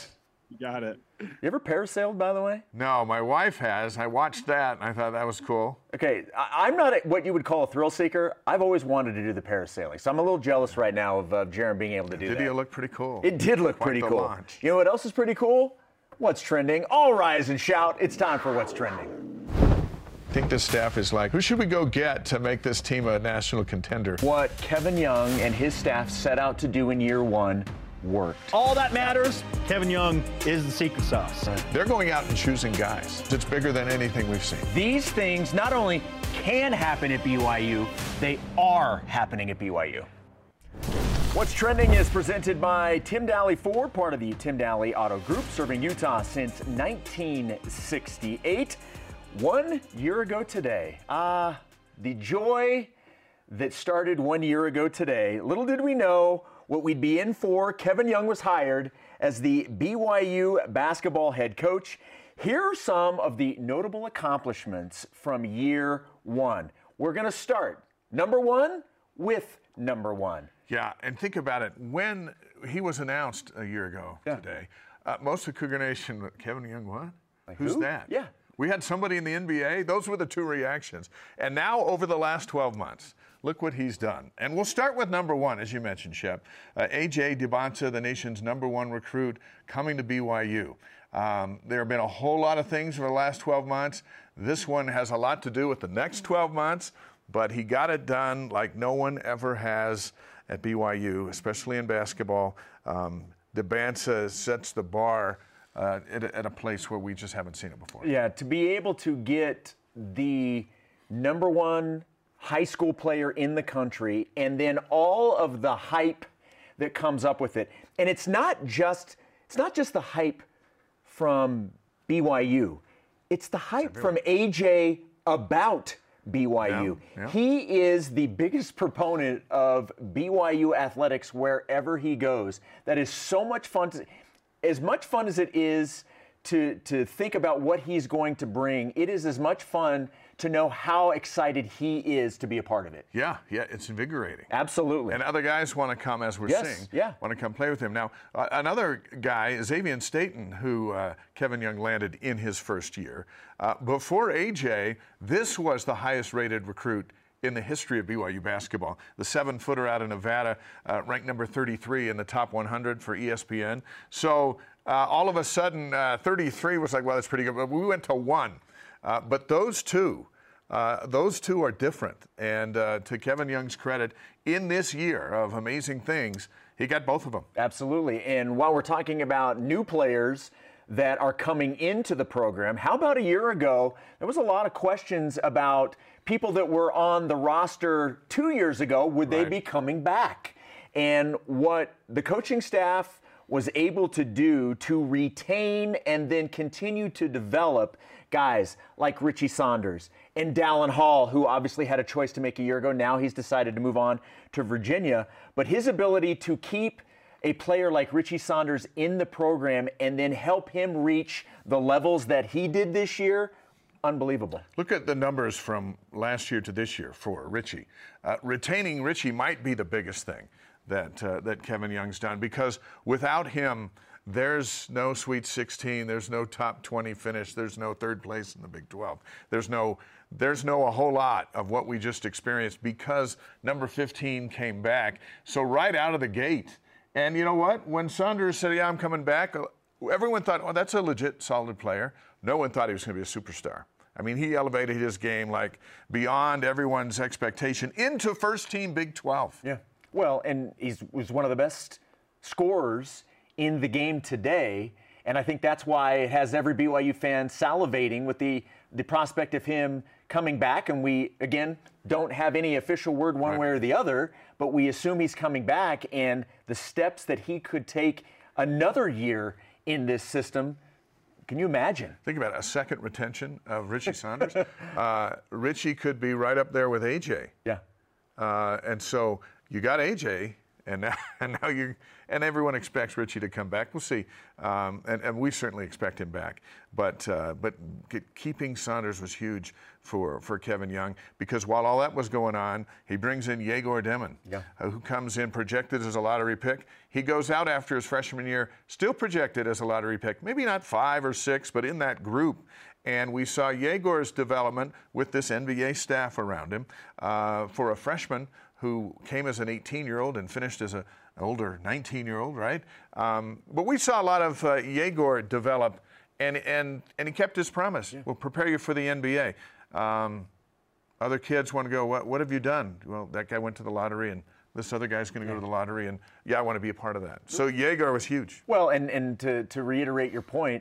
You got it. You ever parasailed, by the way? No, my wife has. I watched that, and I thought that was cool. Okay, I'm not what you would call a thrill seeker. I've always wanted to do the parasailing, so I'm a little jealous right now of Jaron being able to do that. Did it look pretty cool? It did look Quite pretty the cool. launch. You know what else is pretty cool? What's trending? All rise and shout. It's time for What's Trending. I think this staff is like, who should we go get to make this team a national contender? What Kevin Young and his staff set out to do in year one worked. All that matters, Kevin Young is the secret sauce. They're going out and choosing guys. It's bigger than anything we've seen. These things not only can happen at BYU, they are happening at BYU. What's Trending is presented by Tim Daly Ford, part of the Tim Daly Auto Group, serving Utah since 1968. 1 year ago today. The joy that started 1 year ago today. Little did we know what we'd be in for. Kevin Young was hired as the BYU basketball head coach. Here are some of the notable accomplishments from year one. We're going to start, number one, with number one. Yeah, and think about it. When he was announced a year ago today, most of Cougar Nation, Kevin Young, what? Like Who's who? that? Yeah. We had somebody in the NBA. Those were the two reactions. And now, over the last 12 months, look what he's done. And we'll start with number one, as you mentioned, Shep. A.J. Dybantsa, the nation's number one recruit, coming to BYU. There have been a whole lot of things over the last 12 months. This one has a lot to do with the next 12 months, but he got it done like no one ever has at BYU, especially in basketball. Dybantsa sets the bar at a place where we just haven't seen it before. Yeah, to be able to get the number one high school player in the country and then all of the hype that comes up with it. And it's not just the hype from BYU. It's the hype from AJ about BYU. Yeah. He is the biggest proponent of BYU athletics wherever he goes. That is so much fun. As much fun as it is to think about what he's going to bring, it is as much fun to know how excited he is to be a part of it. Yeah, it's invigorating. Absolutely. And other guys want to come, as we're seeing, want to come play with him. Now, another guy, Xavier Staten, who Kevin Young landed in his first year. Before AJ, this was the highest rated recruit in the history of BYU basketball. The 7-footer out of Nevada, ranked number 33 in the top 100 for ESPN. So all of a sudden, 33 was like, well, that's pretty good. But we went to 1. But those two are different. And to Kevin Young's credit, in this year of amazing things, he got both of them. Absolutely. And while we're talking about new players that are coming into the program, how about a year ago, there was a lot of questions about people that were on the roster 2 years ago, would they be coming back? And what the coaching staff was able to do to retain and then continue to develop guys like Richie Saunders and Dallin Hall, who obviously had a choice to make a year ago. Now he's decided to move on to Virginia. But his ability to keep a player like Richie Saunders in the program and then help him reach the levels that he did this year, unbelievable. Look at the numbers from last year to this year for Richie. Retaining Richie might be the biggest thing that Kevin Young's done, because without him, there's no Sweet 16, there's no top 20 finish, there's no third place in the Big 12. There's no a whole lot of what we just experienced because number 15 came back. So right out of the gate, and you know what? When Saunders said, yeah, I'm coming back, everyone thought, well, that's a legit, solid player. No one thought he was going to be a superstar. I mean, he elevated his game like beyond everyone's expectation into first-team Big 12. Yeah. Well, and he was one of the best scorers in the game today, and I think that's why it has every BYU fan salivating with the prospect of him coming back. And we, again, don't have any official word one way or the other, but we assume he's coming back, and the steps that he could take another year in this system. Can you imagine? Think about it, a second retention of Richie Saunders. Richie could be right up there with AJ. Yeah. And so you got AJ, And now everyone expects Richie to come back. We'll see, and we certainly expect him back. But keeping Saunders was huge for Kevin Young, because while all that was going on, he brings in Yegor Demon, who comes in projected as a lottery pick. He goes out after his freshman year, still projected as a lottery pick, maybe not 5 or 6, but in that group. And we saw Yegor's development with this NBA staff around him for a freshman who came as an 18-year-old and finished as an older 19-year-old, right? But we saw a lot of Yegor develop, and he kept his promise. We'll prepare you for the NBA. Other kids want to go, what have you done? Well, that guy went to the lottery, and this other guy's going to go to the lottery, and I want to be a part of that. So Yegor was huge. Well, and to reiterate your point,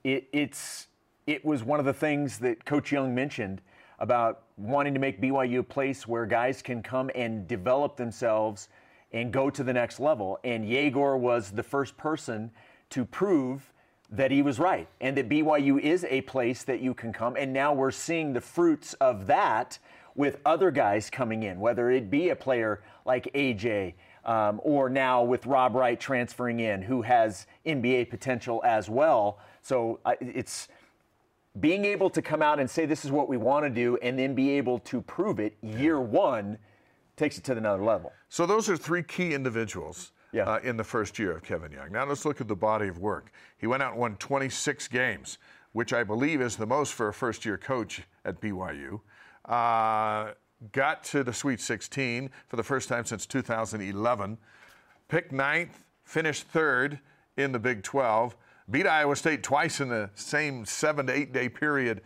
it was one of the things that Coach Young mentioned about wanting to make BYU a place where guys can come and develop themselves and go to the next level. And Yegor was the first person to prove that he was right and that BYU is a place that you can come. And now we're seeing the fruits of that with other guys coming in, whether it be a player like AJ or now with Rob Wright transferring in, who has NBA potential as well. So it's being able to come out and say this is what we want to do and then be able to prove it year one takes it to another level. So those are 3 key individuals in the first year of Kevin Young. Now let's look at the body of work. He went out and won 26 games, which I believe is the most for a first-year coach at BYU. Got to the Sweet 16 for the first time since 2011. Picked 9th, finished 3rd in the Big 12. Beat Iowa State twice in the same 7 to 8 day period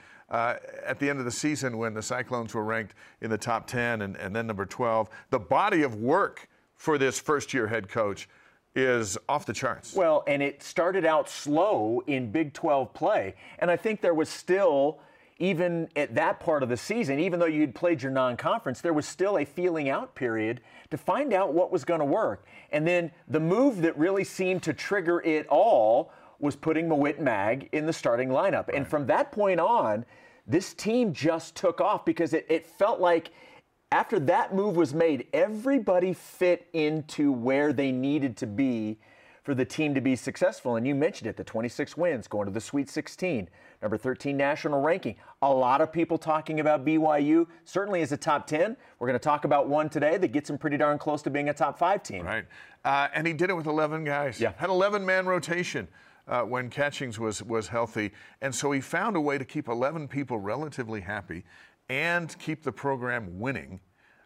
at the end of the season when the Cyclones were ranked in the top 10 and then number 12. The body of work for this first-year head coach is off the charts. Well, and it started out slow in Big 12 play. And I think there was still, even at that part of the season, even though you'd played your non-conference, there was still a feeling out period to find out what was going to work. And then the move that really seemed to trigger it all was putting Mawit Mag in the starting lineup. Right. And from that point on, this team just took off because it felt like after that move was made, everybody fit into where they needed to be for the team to be successful. And you mentioned it, the 26 wins, going to the Sweet 16, number 13 national ranking. A lot of people talking about BYU, certainly as a top 10. We're going to talk about one today that gets them pretty darn close to being a top 5 team. Right. And he did it with 11 guys. Yeah. Had 11-man rotation. When Catchings was healthy. And so he found a way to keep 11 people relatively happy and keep the program winning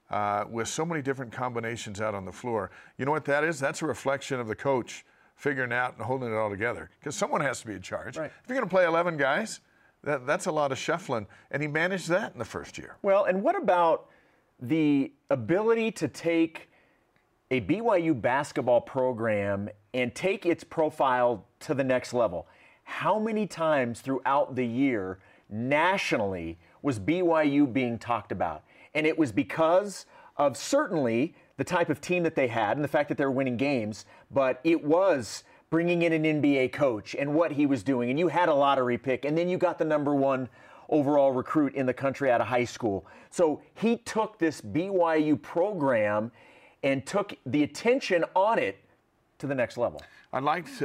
with so many different combinations out on the floor. You know what that is? That's a reflection of the coach figuring out and holding it all together, because someone has to be in charge. Right. If you're going to play 11 guys, that's a lot of shuffling, and he managed that in the first year. Well, and what about the ability to take a BYU basketball program and take its profile to the next level? How many times throughout the year nationally was BYU being talked about? And it was because of certainly the type of team that they had and the fact that they were winning games, but it was bringing in an NBA coach and what he was doing. And you had a lottery pick, and then you got the number 1 overall recruit in the country out of high school. So he took this BYU program and took the attention on it to the next level. I liked,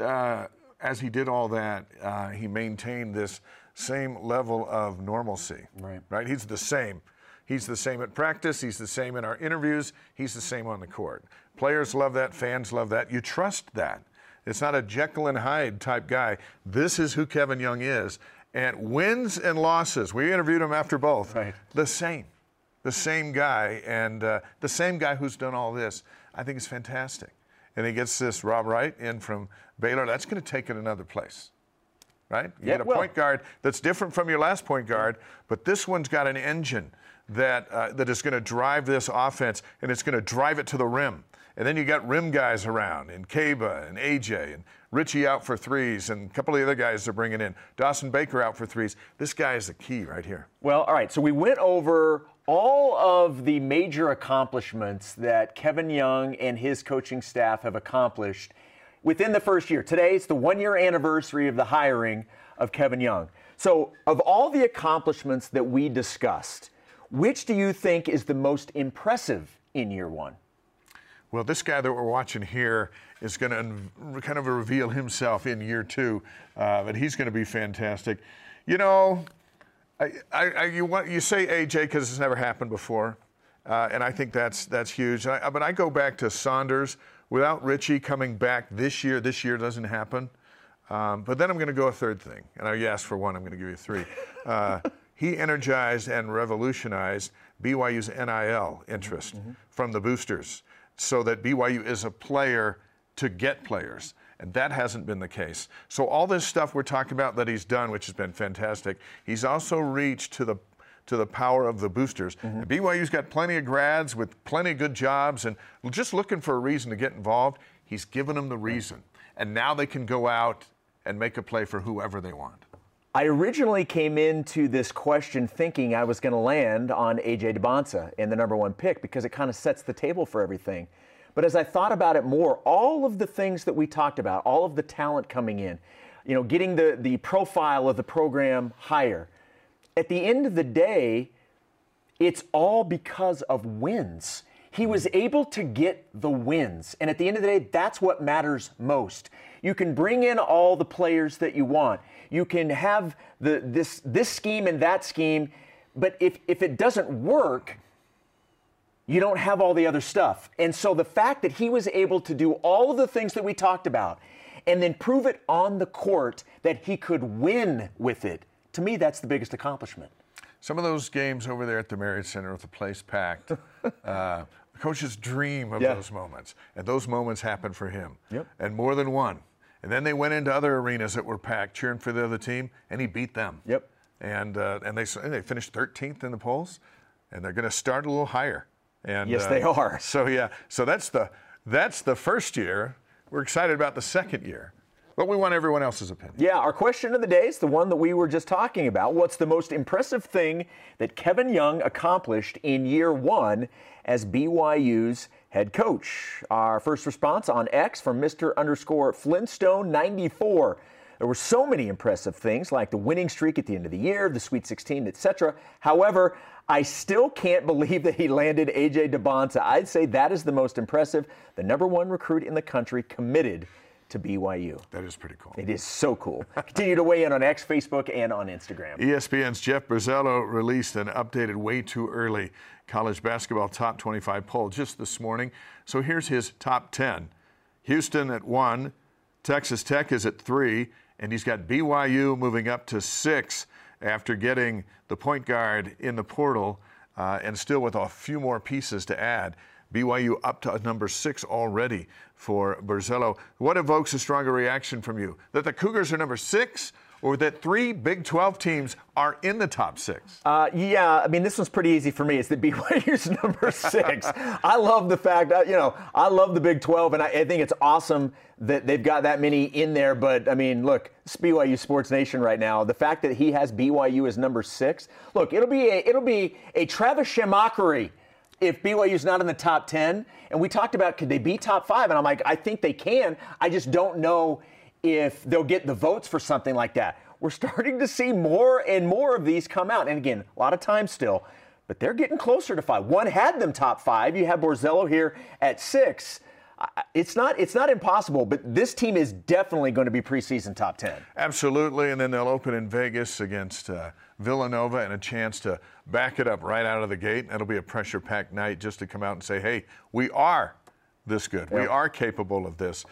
as he did all that, he maintained this same level of normalcy. Right? He's the same. He's the same at practice. He's the same in our interviews. He's the same on the court. Players love that. Fans love that. You trust that. It's not a Jekyll and Hyde type guy. This is who Kevin Young is. And wins and losses, we interviewed him after both, the same. The same guy, and the same guy who's done all this. I think it's fantastic. And he gets this Rob Wright in from Baylor. That's going to take it another place, right? You get a point guard that's different from your last point guard, but this one's got an engine that is going to drive this offense, and it's going to drive it to the rim. And then you got rim guys around, and Kaba and AJ, and Richie out for threes, and a couple of the other guys they're bringing in. Dawson Baker out for threes. This guy is the key right here. Well, all right, so we went over all of the major accomplishments that Kevin Young and his coaching staff have accomplished within the first year. Today is the 1-year anniversary of the hiring of Kevin Young. So of all the accomplishments that we discussed, which do you think is the most impressive in year one? Well, this guy that we're watching here is going to kind of reveal himself in year 2, but he's going to be fantastic. You know, you say AJ because it's never happened before, and I think that's huge. But I go back to Saunders. Without Richie coming back this year doesn't happen. But then I'm going to go a third thing, and you asked for one, I'm going to give you 3. He energized and revolutionized BYU's NIL interest from the boosters, so that BYU is a player to get players. And that hasn't been the case. So all this stuff we're talking about that he's done, which has been fantastic, he's also reached to the power of the boosters. And BYU's got plenty of grads with plenty of good jobs and just looking for a reason to get involved. He's given them the reason. And now they can go out and make a play for whoever they want. I originally came into this question thinking I was going to land on A.J. Dybantsa in the number 1 pick because it kind of sets the table for everything. But as I thought about it more, all of the things that we talked about, all of the talent coming in, you know, getting the profile of the program higher, at the end of the day, it's all because of wins. He was able to get the wins. And at the end of the day, that's what matters most. You can bring in all the players that you want. You can have this scheme and that scheme. But if it doesn't work, you don't have all the other stuff. And so the fact that he was able to do all of the things that we talked about and then prove it on the court that he could win with it, to me, that's the biggest accomplishment. Some of those games over there at the Marriott Center with the place packed, coaches dream of those moments. And those moments happen for him. And more than one. And then they went into other arenas that were packed, cheering for the other team, and he beat them. And they finished 13th in the polls, and they're going to start a little higher. And, yes, they are. So that's the first year. We're excited about the second year. But we want everyone else's opinion. Yeah, our question of the day is the one that we were just talking about. What's the most impressive thing that Kevin Young accomplished in year 1 as BYU's head coach? Our first response on X from Mr._Flintstone94. There were so many impressive things like the winning streak at the end of the year, the Sweet 16, etc. However, I still can't believe that he landed A.J. Dybantsa. I'd say that is the most impressive. The number 1 recruit in the country committed to BYU. That is pretty cool. It is so cool. Continue to weigh in on X, Facebook, and on Instagram. ESPN's Jeff Borzello released an updated way too early college basketball top 25 poll just this morning. So here's his top 10. Houston at 1, Texas Tech is at 3, and he's got BYU moving up to 6 after getting the point guard in the portal and still with a few more pieces to add. BYU up to number 6 already for Borzello. What evokes a stronger reaction from you? That the Cougars are number 6 or that 3 Big 12 teams are in the top 6? Yeah, I mean, this one's pretty easy for me. It's that BYU's number 6. I love the fact that, I love the Big 12, and I think it's awesome that they've got that many in there. But, I mean, look, it's BYU Sports Nation right now. The fact that he has BYU as number 6, look, it'll be a Travis Shamockery if BYU's not in the top 10. And we talked about, could they be top 5? And I'm like, I think they can. I just don't know if they'll get the votes for something like that. We're starting to see more and more of these come out. And again, a lot of time still, but they're getting closer to 5. One had them top 5. You have Borzello here at 6. It's not impossible, but this team is definitely going to be preseason top 10. Absolutely, and then they'll open in Vegas against Villanova and a chance to back it up right out of the gate. That'll be a pressure-packed night just to come out and say, hey, we are this good. Yep. We are capable of this.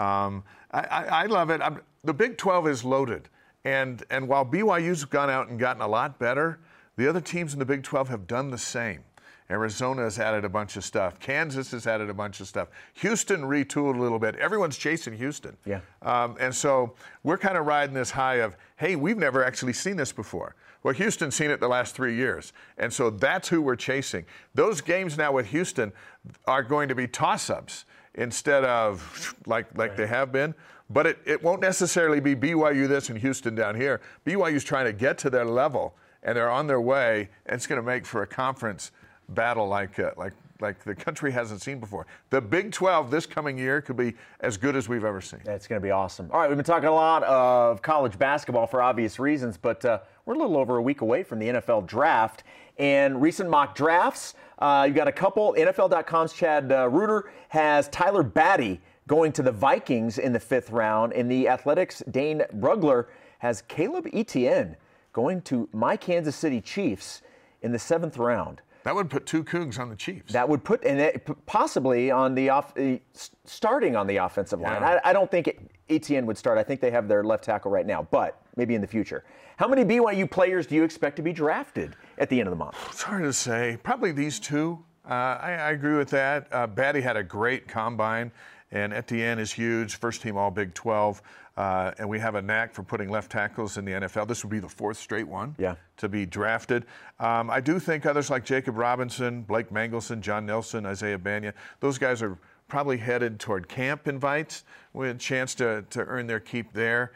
I love it. The Big 12 is loaded, and while BYU's gone out and gotten a lot better, the other teams in the Big 12 have done the same. Arizona has added a bunch of stuff. Kansas has added a bunch of stuff. Houston retooled a little bit. Everyone's chasing Houston. Yeah. And so we're kind of riding this high of, hey, we've never actually seen this before. Well, Houston's seen it the last 3 years. And so that's who we're chasing. Those games now with Houston are going to be toss-ups instead of like they have been. But it won't necessarily be BYU this and Houston down here. BYU's trying to get to their level, and they're on their way, and it's going to make for a conference battle like the country hasn't seen before. The Big 12 this coming year could be as good as we've ever seen. That's going to be awesome. All right, we've been talking a lot of college basketball for obvious reasons, but we're a little over a week away from the NFL draft. And recent mock drafts, you've got a couple. NFL.com's Chad Reuter has Tyler Batty going to the Vikings in the 5th round. And the Athletics' Dane Brugler has Caleb Etienne going to my Kansas City Chiefs in the 7th round. That would put 2 Cougs on the Chiefs. That would put, and possibly on the starting on the offensive line. Yeah. I don't think Etienne would start. I think they have their left tackle right now, but maybe in the future. How many BYU players do you expect to be drafted at the end of the month? It's hard to say. Probably these 2. I agree with that. Batty had a great combine, and Etienne is huge, first-team All-Big 12. And we have a knack for putting left tackles in the NFL. This would be the 4th straight one to be drafted. I do think others like Jacob Robinson, Blake Mangelson, John Nelson, Isaiah Banya, those guys are probably headed toward camp invites with a chance to earn their keep there.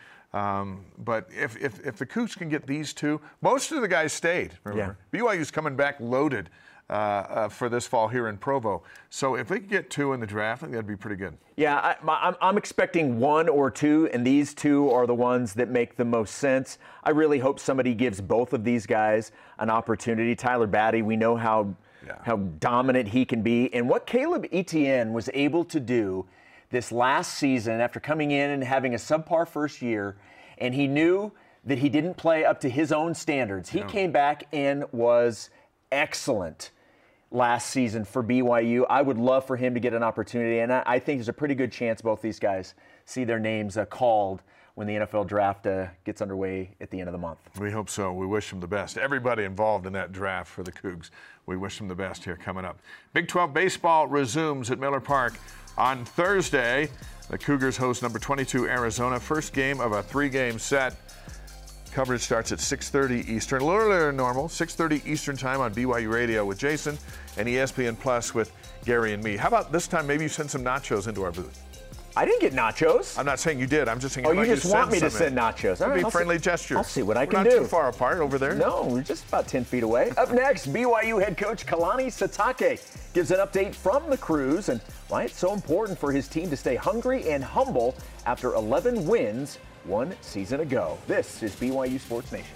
But if the Cougs can get these 2, most of the guys stayed. Remember, BYU's coming back loaded for this fall here in Provo. So if they could get 2 in the draft, I think that'd be pretty good. Yeah, I'm expecting 1 or 2, and these 2 are the ones that make the most sense. I really hope somebody gives both of these guys an opportunity. Tyler Batty, we know how dominant he can be. And what Caleb Etienne was able to do this last season after coming in and having a subpar first year, and he knew that he didn't play up to his own standards. He came back and was excellent last season for BYU. I would love for him to get an opportunity, and I think there's a pretty good chance both these guys see their names called when the NFL draft gets underway at the end of the month. We hope so. We wish them the best. Everybody involved in that draft for the Cougs, we wish them the best here coming up. Big 12 baseball resumes at Miller Park on Thursday. The Cougars host number 22 Arizona. First game of a 3-game set. Coverage starts at 6:30 Eastern, a little earlier than normal, 6:30 Eastern time on BYU Radio with Jason, and ESPN Plus with Gary and me. How about this time maybe you send some nachos into our booth? I didn't get nachos. I'm not saying you did. I'm just saying. Oh, you just want me to send nachos? It'll be friendly gestures. I'll see what I We're can not do. too far apart over there. No, we're just about 10 feet away. Up next, BYU head coach Kalani Sitake gives an update from the Cruise and why it's so important for his team to stay hungry and humble after 11 wins 1 season ago. This is BYU Sports Nation.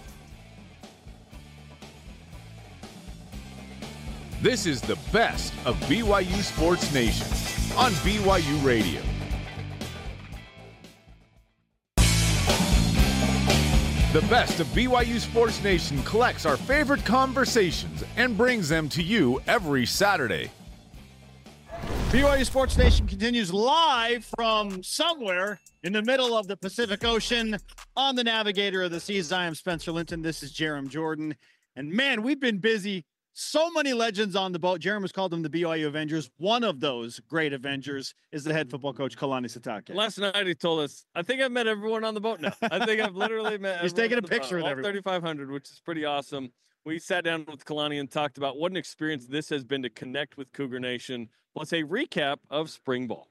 This is the best of BYU Sports Nation on BYU Radio. The best of BYU Sports Nation collects our favorite conversations and brings them to you every Saturday. BYU Sports Nation continues live from somewhere in the middle of the Pacific Ocean on the Navigator of the Seas. I am Spencer Linton. This is Jerem Jordan. And man, we've been busy. So many legends on the boat. Jerem has called them the BYU Avengers. One of those great Avengers is the head football coach, Kalani Sitake. Last night he told us, I think I've met everyone on the boat now. I think I've literally met He's taking a picture with all everyone. 3,500, which is pretty awesome. We sat down with Kalani and talked about what an experience this has been to connect with Cougar Nation, plus a recap of spring ball.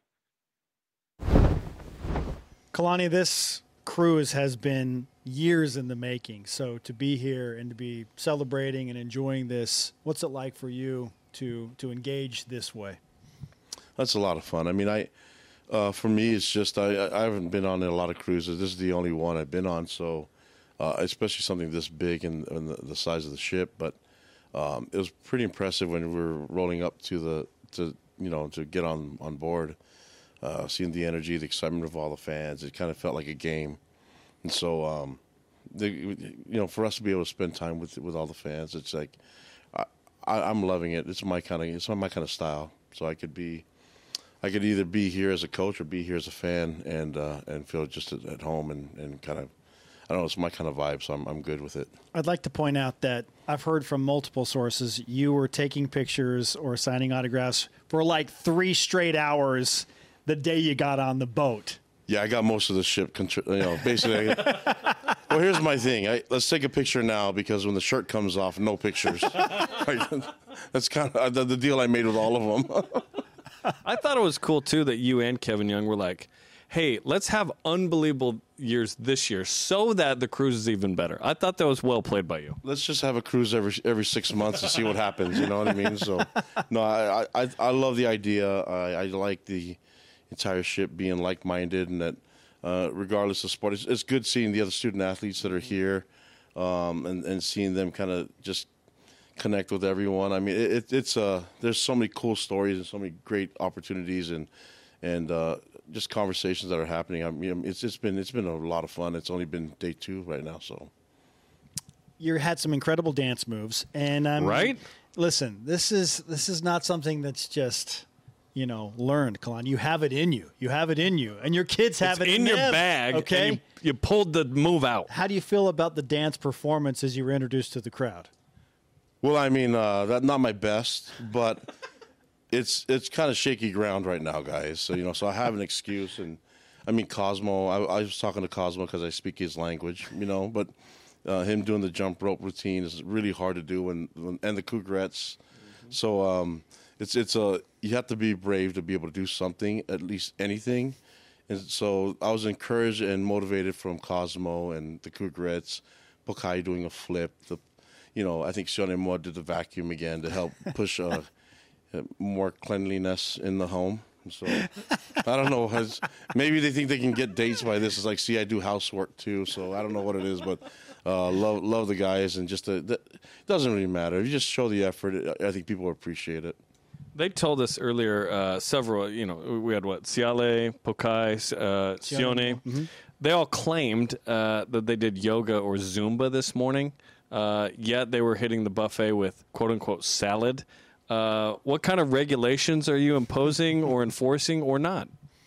Kalani, this cruise has been years in the making. So to be here and to be celebrating and enjoying this, what's it like for you to engage this way? That's a lot of fun. I mean, for me, it's just I haven't been on a lot of cruises. This is the only one I've been on, so especially something this big and the size of the ship. But it was pretty impressive when we were rolling up to get on board. Seeing the energy, the excitement of all the fans, it kind of felt like a game. And so, for us to be able to spend time with all the fans, it's like I'm loving it. It's my kind of style. So I could either be here as a coach or be here as a fan and feel just at home and kind of, I don't know, it's my kind of vibe. So I'm good with it. I'd like to point out that I've heard from multiple sources you were taking pictures or signing autographs for like 3 straight hours the day you got on the boat. Yeah, I got most of the ship, basically. Well, here's my thing. Let's take a picture now because when the shirt comes off, no pictures. That's kind of the deal I made with all of them. I thought it was cool, too, that you and Kevin Young were like, hey, let's have unbelievable years this year so that the cruise is even better. I thought that was well played by you. Let's just have a cruise every 6 months and see what happens. You know what I mean? So, no, I love the idea. I like the entire ship being like-minded and that regardless of sport, it's good seeing the other student athletes that are here. and seeing them kind of just connect with everyone. I mean, it's there's so many cool stories and so many great opportunities and just conversations that are happening. I mean, it's been a lot of fun. It's only been day 2 right now, so. You had some incredible dance moves, and right. Listen, this is not something that's just learned, Kalani. You have it in you. You have it in you, and your kids have it in your them, bag. Okay, and you pulled the move out. How do you feel about the dance performance as you were introduced to the crowd? Well, I mean, that's not my best, but it's kind of shaky ground right now, guys. So so I have an excuse, and I mean Cosmo. I was talking to Cosmo because I speak his language, but. Him doing the jump rope routine is really hard to do, and the Cougarettes. Mm-hmm. So you have to be brave to be able to do something, at least anything. And so I was encouraged and motivated from Cosmo and the Cougarettes, Pokai doing a flip. I think Sione Moa did the vacuum again to help push more cleanliness in the home. So I don't know. Maybe they think they can get dates by this. It's like, see, I do housework too. So I don't know what it is, but love the guys, and just it doesn't really matter. If you just show the effort, I think people appreciate it. They told us earlier several. We had Siale, Pokai, Sione. Mm-hmm. They all claimed that they did yoga or Zumba this morning. Yet they were hitting the buffet with quote unquote salad. What kind of regulations are you imposing or enforcing or not?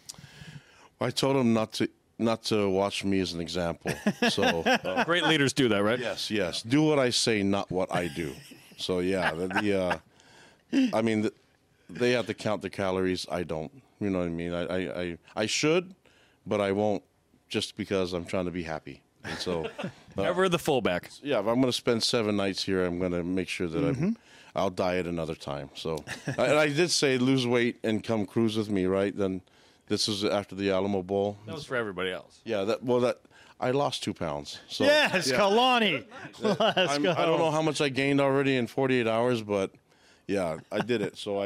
I told them not to watch me as an example. So great leaders do that, right? Yes. Do what I say, not what I do. So yeah, I mean, they have to count the calories. I don't. You know what I mean? I should, but I won't, just because I'm trying to be happy. And so never the fullback. Yeah, if I'm going to spend 7 nights here, I'm going to make sure that I'll diet another time. So, and I did say lose weight and come cruise with me, right? Then this was after the Alamo Bowl. That was for everybody else. Yeah, I lost 2 pounds. So, yes, yeah. Kalani. Let's go. I don't know how much I gained already in 48 hours, but yeah, I did it. So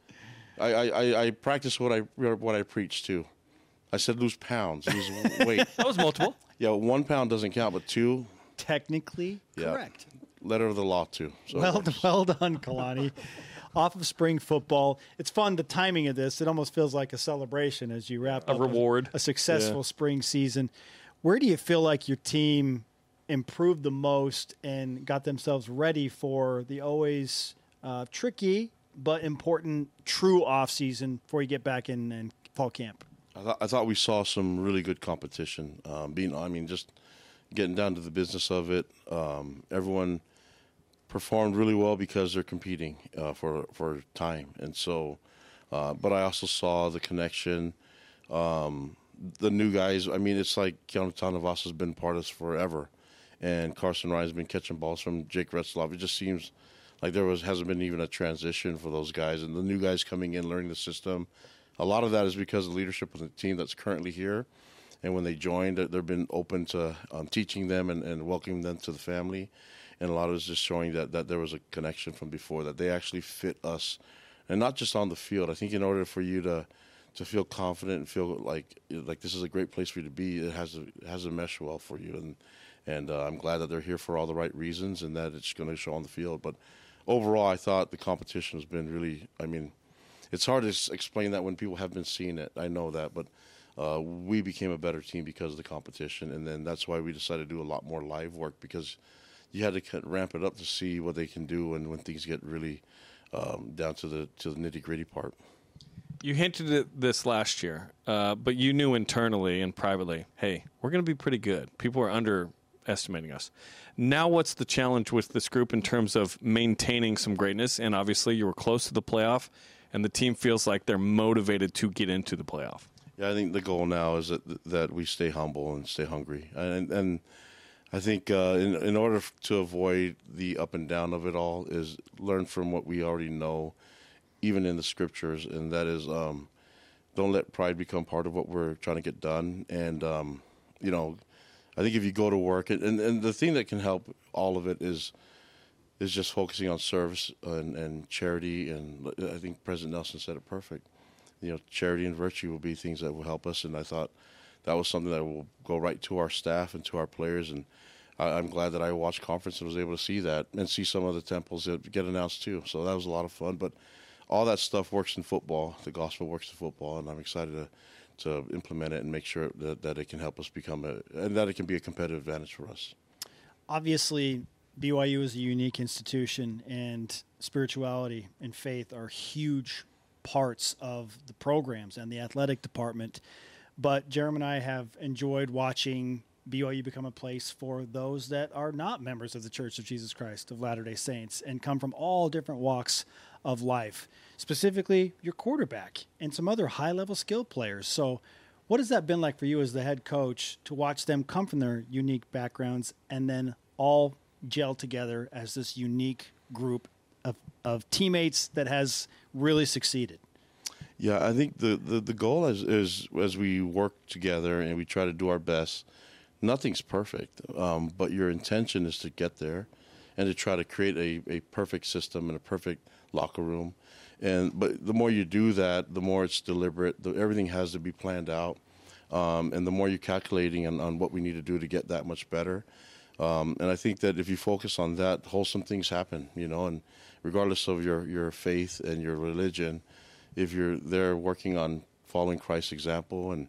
I practiced what I preach too. I said lose pounds, lose weight. That was multiple. Yeah, 1 pound doesn't count, but 2. Technically correct. Letter of the law too. So well done, Kalani. Off of spring football, it's fun. The timing of this, it almost feels like a celebration as you wrap up a successful spring season. Where do you feel like your team improved the most and got themselves ready for the always tricky but important true off season before you get back in fall camp? I thought we saw some really good competition. Just getting down to the business of it. Everyone performed really well because they're competing for time, and so. But I also saw the connection. The new guys. I mean, it's like Keanu Tanavasa has been part of us forever, and Carson Ryan's been catching balls from Jake Retzloff. It just seems like hasn't been even a transition for those guys, and the new guys coming in, learning the system. A lot of that is because of the leadership of the team that's currently here. And when they joined, they've been open to teaching them and welcoming them to the family. And a lot of it is just showing that there was a connection from before, that they actually fit us. And not just on the field. I think in order for you to feel confident and feel like this is a great place for you to be, it has to mesh well for you. And I'm glad that they're here for all the right reasons and that it's going to show on the field. But overall, I thought the competition has been really, it's hard to explain that when people have been seeing it. I know that, but we became a better team because of the competition, and then that's why we decided to do a lot more live work, because you had to ramp it up to see what they can do, and when things get really down to the nitty-gritty part. You hinted at this last year, but you knew internally and privately, hey, we're going to be pretty good. People are underestimating us. Now what's the challenge with this group in terms of maintaining some greatness? And obviously you were close to the playoff, and the team feels like they're motivated to get into the playoff. Yeah, I think the goal now is that we stay humble and stay hungry. And I think in order to avoid the up and down of it all is learn from what we already know, even in the scriptures, and that is don't let pride become part of what we're trying to get done. And, I think if you go to work, and the thing that can help all of it is just focusing on service and charity. And I think President Nelson said it perfect. Charity and virtue will be things that will help us. And I thought that was something that will go right to our staff and to our players. And I'm glad that I watched conference and was able to see that and see some of the temples that get announced too. So that was a lot of fun. But all that stuff works in football. The gospel works in football, and I'm excited to implement it and make sure that it can help us and that it can be a competitive advantage for us. Obviously, BYU is a unique institution, and spirituality and faith are huge parts of the programs and the athletic department. But Jeremy and I have enjoyed watching BYU become a place for those that are not members of the Church of Jesus Christ of Latter-day Saints and come from all different walks of life, specifically your quarterback and some other high-level skill players. So what has that been like for you as the head coach to watch them come from their unique backgrounds and then all gel together as this unique group of teammates that has really succeeded? Yeah, I think the goal is as we work together and we try to do our best, nothing's perfect, but your intention is to get there and to try to create a perfect system and a perfect locker room. But the more you do that, the more it's deliberate. Everything has to be planned out, and the more you're calculating on what we need to do to get that much better. And I think that if you focus on that, wholesome things happen, and regardless of your faith and your religion, if you're there working on following Christ's example and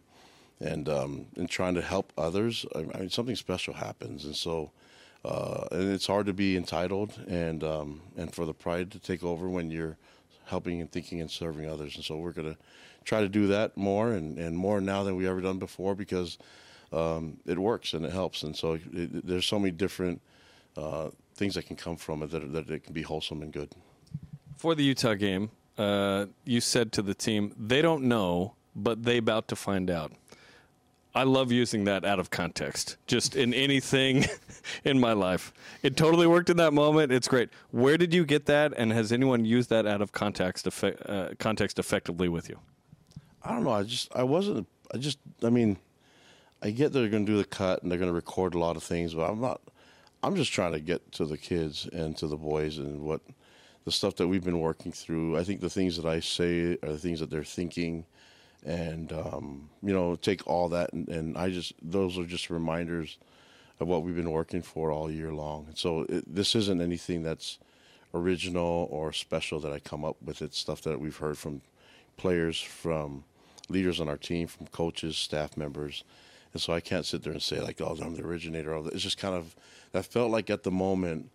trying to help others, I mean, something special happens. And so, and it's hard to be entitled and for the pride to take over when you're helping and thinking and serving others. And so we're going to try to do that more and more now than we ever done before, because it works and it helps. And so there's so many different things that can come from it that it can be wholesome and good. For the Utah game, you said to the team, they don't know, but they about to find out. I love using that out of context, just in anything in my life. It totally worked in that moment. It's great. Where did you get that, and has anyone used that out of context effectively with you? I don't know. I mean, I get they're going to do the cut and they're going to record a lot of things, but I'm just trying to get to the kids and to the boys and what the stuff that we've been working through. I think the things that I say are the things that they're thinking. And, take all that and those are just reminders of what we've been working for all year long. And so this isn't anything that's original or special that I come up with. It's stuff that we've heard from players, from leaders on our team, from coaches, staff members. And so I can't sit there and say like, oh, I'm the originator of it. It's just kind of, that felt like at the moment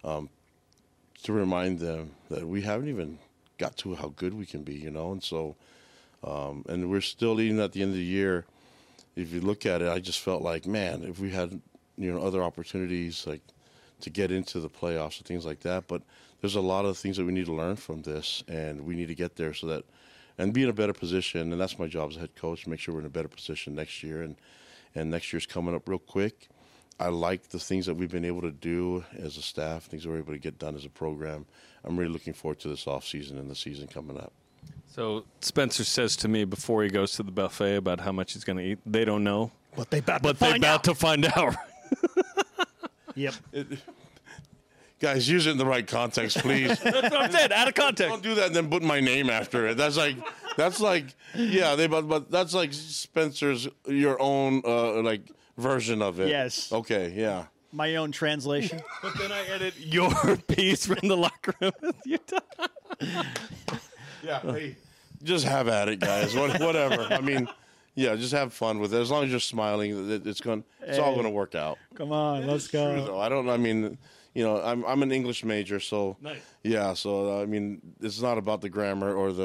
to remind them that we haven't even got to how good we can be, and so, and we're still even at the end of the year. If you look at it, I just felt like, man, if we had, other opportunities like to get into the playoffs and things like that. But there's a lot of things that we need to learn from this, and we need to get there so that, and be in a better position. And that's my job as a head coach, make sure we're in a better position next year. And next year's coming up real quick. I like the things that we've been able to do as a staff, things that we're able to get done as a program. I'm really looking forward to this offseason and the season coming up. So Spencer says to me before he goes to the buffet about how much he's going to eat, they don't know. But they about to find out. Yep. Guys, use it in the right context, please. That's what I'm saying, out of context. Don't do that and then put my name after it. That's like yeah, but that's like Spencer's, your own, version of it. Yes. Okay, yeah. My own translation. But then I edit your piece from the locker room with Utah. Yeah, hey, just have at it, guys. Whatever. I mean, yeah, just have fun with it. As long as you're smiling, it's all going to work out. Come on, let's go. True, though. I'm an English major, so nice. Yeah, so I mean, it's not about the grammar or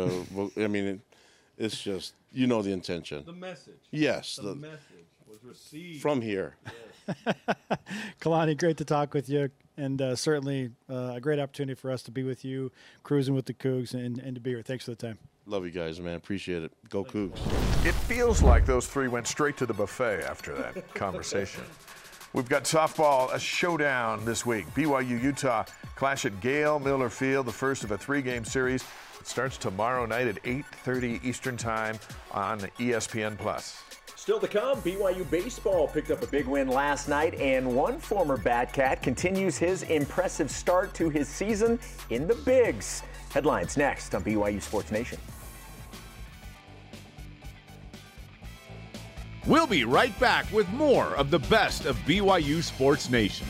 it's just the intention. The message. Yes, the message was received from here. Yes. Kalani, great to talk with you, and certainly a great opportunity for us to be with you, cruising with the Cougs, and to be here. Thanks for the time. Love you guys, man. Appreciate it. Go Cougs. It feels like those three went straight to the buffet after that conversation. We've got softball, a showdown this week. BYU-Utah clash at Gale Miller Field, the first of a 3-game series. It starts tomorrow night at 8:30 Eastern Time on ESPN+. Still to come, BYU baseball picked up a big win last night, and one former Batcat continues his impressive start to his season in the Bigs. Headlines next on BYU Sports Nation. We'll be right back with more of the best of BYU Sports Nation.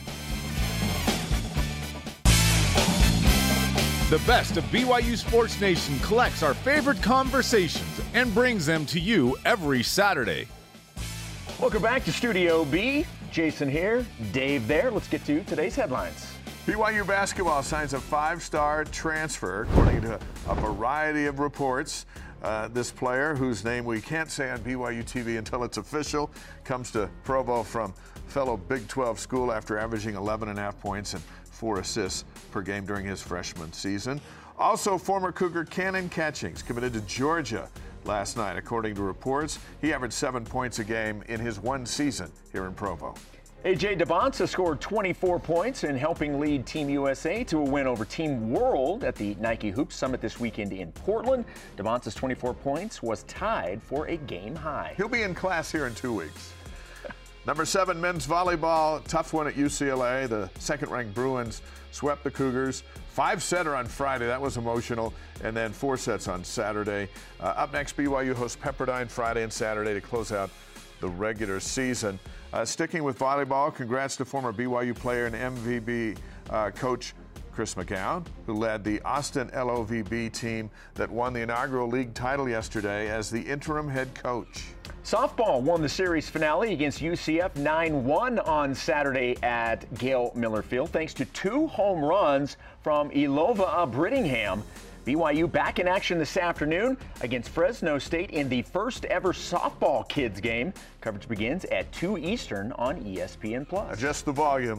The best of BYU Sports Nation collects our favorite conversations and brings them to you every Saturday. Welcome back to Studio B. Jason here, Dave there. Let's get to today's headlines. BYU basketball signs a 5-star transfer, according to a variety of reports. This player, whose name we can't say on BYU TV until it's official, comes to Provo from fellow Big 12 school after averaging 11.5 points and 4 assists per game during his freshman season. Also, former Cougar Cannon Catchings committed to Georgia last night. According to reports, he averaged 7 points a game in his one season here in Provo. A.J. Devonta scored 24 points in helping lead Team USA to a win over Team World at the Nike Hoops Summit this weekend in Portland. Devonta's 24 points was tied for a game high. He'll be in class here in 2 weeks. Number 7 men's volleyball, tough one at UCLA. The second-ranked Bruins swept the Cougars. 5-setter on Friday, that was emotional, and then 4 sets on Saturday. Up next, BYU hosts Pepperdine Friday and Saturday to close out the regular season. Sticking with volleyball, congrats to former BYU player and MVB coach Chris McGowan, who led the Austin LOVB team that won the inaugural league title yesterday as the interim head coach. Softball won the series finale against UCF 9-1 on Saturday at Gail Miller Field, thanks to 2 home runs from Ilova Brittingham. BYU back in action this afternoon against Fresno State in the first ever softball kids game. Coverage begins at 2 Eastern on ESPN+. Adjust the volume.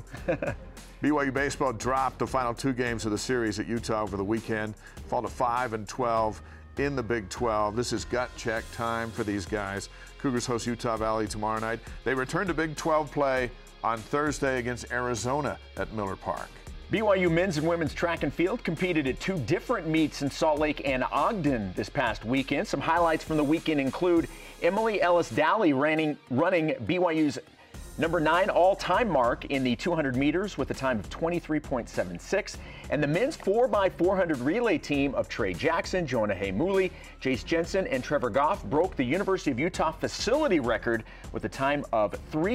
BYU baseball dropped the final 2 games of the series at Utah over the weekend, fall to 5-12 in the Big 12. This is gut check time for these guys. Cougars host Utah Valley tomorrow night. They return to Big 12 play on Thursday against Arizona at Miller Park. BYU men's and women's track and field competed at 2 different meets in Salt Lake and Ogden this past weekend. Some highlights from the weekend include Emily Ellis-Dally running BYU's number 9 all-time mark in the 200 meters with a time of 23.76. And the men's 4x400 relay team of Trey Jackson, Jonah Hay-Mooley, Jace Jensen, and Trevor Goff broke the University of Utah facility record with a time of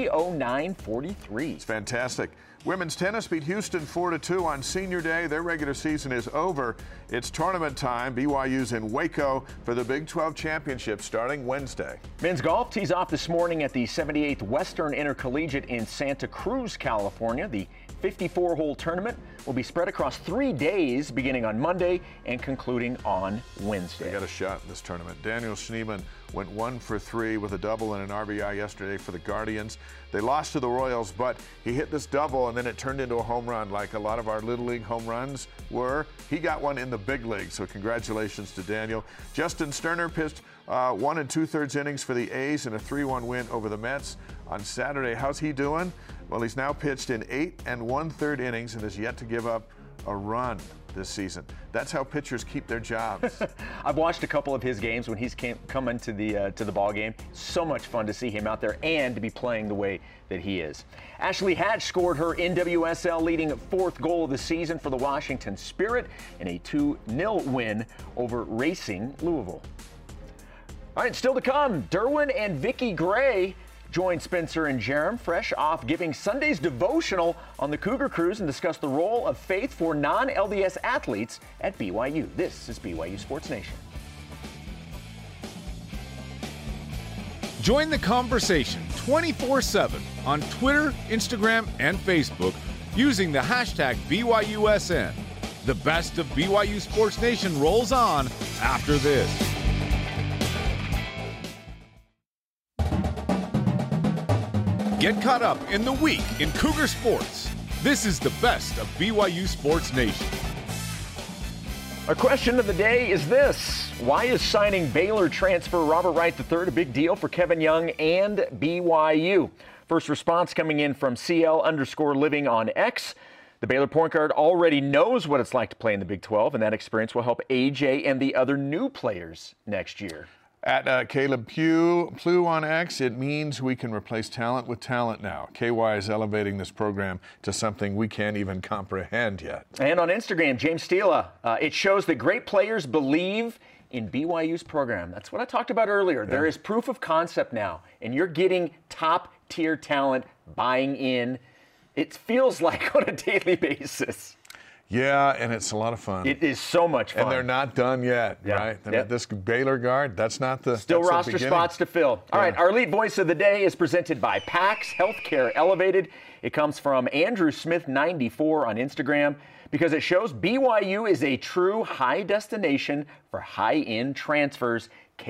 3:09:43. It's fantastic. Women's tennis beat Houston 4-2 on Senior Day. Their regular season is over. It's tournament time. BYU's in Waco for the Big 12 Championship starting Wednesday. Men's golf tees off this morning at the 78th Western Intercollegiate in Santa Cruz, California. The 54-hole tournament will be spread across 3 days, beginning on Monday and concluding on Wednesday. They got a shot in this tournament. Daniel Schneemann went 1 for 3 with a double and an RBI yesterday for the Guardians. They lost to the Royals, but he hit this double, and then it turned into a home run like a lot of our Little League home runs were. He got one in the big league, so congratulations to Daniel. Justin Sterner pitched 1 2/3 innings for the A's in a 3-1 win over the Mets on Saturday. How's he doing? Well, he's now pitched in 8 1/3 innings and has yet to give up a run this season. That's how pitchers keep their jobs. I've watched a couple of his games when he's come into the ball game. So much fun to see him out there and to be playing the way that he is. Ashley Hatch scored her NWSL leading 4th goal of the season for the Washington Spirit in a 2-0 win over Racing Louisville. All right, still to come, Derwin and Vicky Gray join Spencer and Jerem fresh off giving Sunday's devotional on the Cougar Cruise and discuss the role of faith for non-LDS athletes at BYU. This is BYU Sports Nation. Join the conversation 24/7 on Twitter, Instagram, and Facebook using the hashtag BYUSN. The best of BYU Sports Nation rolls on after this. Get caught up in the week in Cougar sports. This is the best of BYU Sports Nation. Our question of the day is this: why is signing Baylor transfer Robert Wright III a big deal for Kevin Young and BYU? First response coming in from CL_living on X. The Baylor point guard already knows what it's like to play in the Big 12, and that experience will help AJ and the other new players next year. At Caleb Plew on X, it means we can replace talent with talent now. KY is elevating this program to something we can't even comprehend yet. And on Instagram, James Steele, it shows that great players believe in BYU's program. That's what I talked about earlier. There is proof of concept now, and you're getting top-tier talent buying in. It feels like on a daily basis. Yeah, and it's a lot of fun. It is so much fun. And they're not done yet, right? This Baylor guard, that's not the Still that's roster the beginning. spots to fill. All right, our lead voice of the day is presented by PAX Healthcare Elevated. It comes from Andrew Smith 94 on Instagram because it shows BYU is a true high destination for high-end transfers.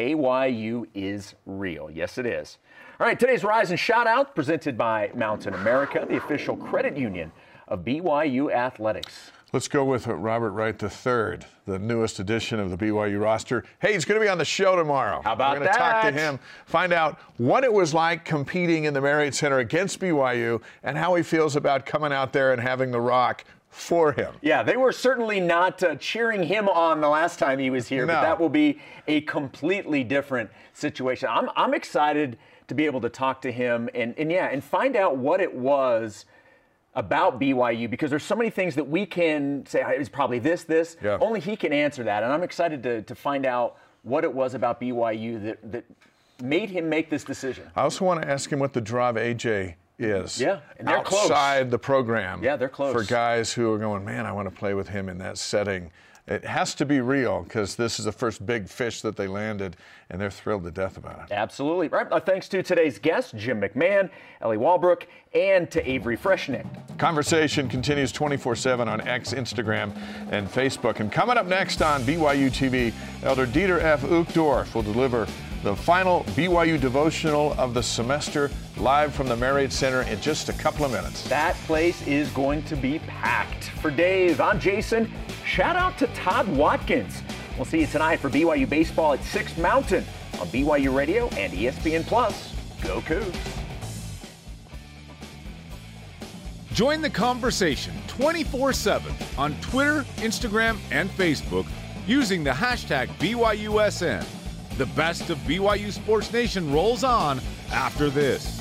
KYU is real. Yes, it is. All right, today's Rise and Shout Out presented by Mountain America, the official credit union of BYU Athletics. Let's go with Robert Wright III, the newest addition of the BYU roster. Hey, he's going to be on the show tomorrow. How about We're going to talk to him, find out what it was like competing in the Marriott Center against BYU and how he feels about coming out there and having the rock for him. Yeah, they were certainly not cheering him on the last time he was here, but that will be a completely different situation. I'm excited to be able to talk to him and find out what it was about BYU, because there's so many things that we can say it's probably this. Yeah. Only he can answer that, and I'm excited to find out what it was about BYU that made him make this decision. I also want to ask him what the draw of AJ is. Yeah, and they're outside close. the program. Yeah, they're close. For guys who are going, man, I want to play with him in that setting. It has to be real because this is the first big fish that they landed, and they're thrilled to death about it. Absolutely. Right. Thanks to today's guests, Jim McMahon, Ellie Walbrook, and to Avery Freshnick. Conversation continues 24/7 on X, Instagram, and Facebook. And coming up next on BYU TV, Elder Dieter F. Uchtdorf will deliver the final BYU devotional of the semester live from the Marriott Center in just a couple of minutes. That place is going to be packed. For Dave, I'm Jason. Shout out to Todd Watkins. We'll see you tonight for BYU Baseball at 6 Mountain on BYU Radio and ESPN+. Go Cougs. Join the conversation 24/7 on Twitter, Instagram, and Facebook using the hashtag BYUSN. The best of BYU Sports Nation rolls on after this.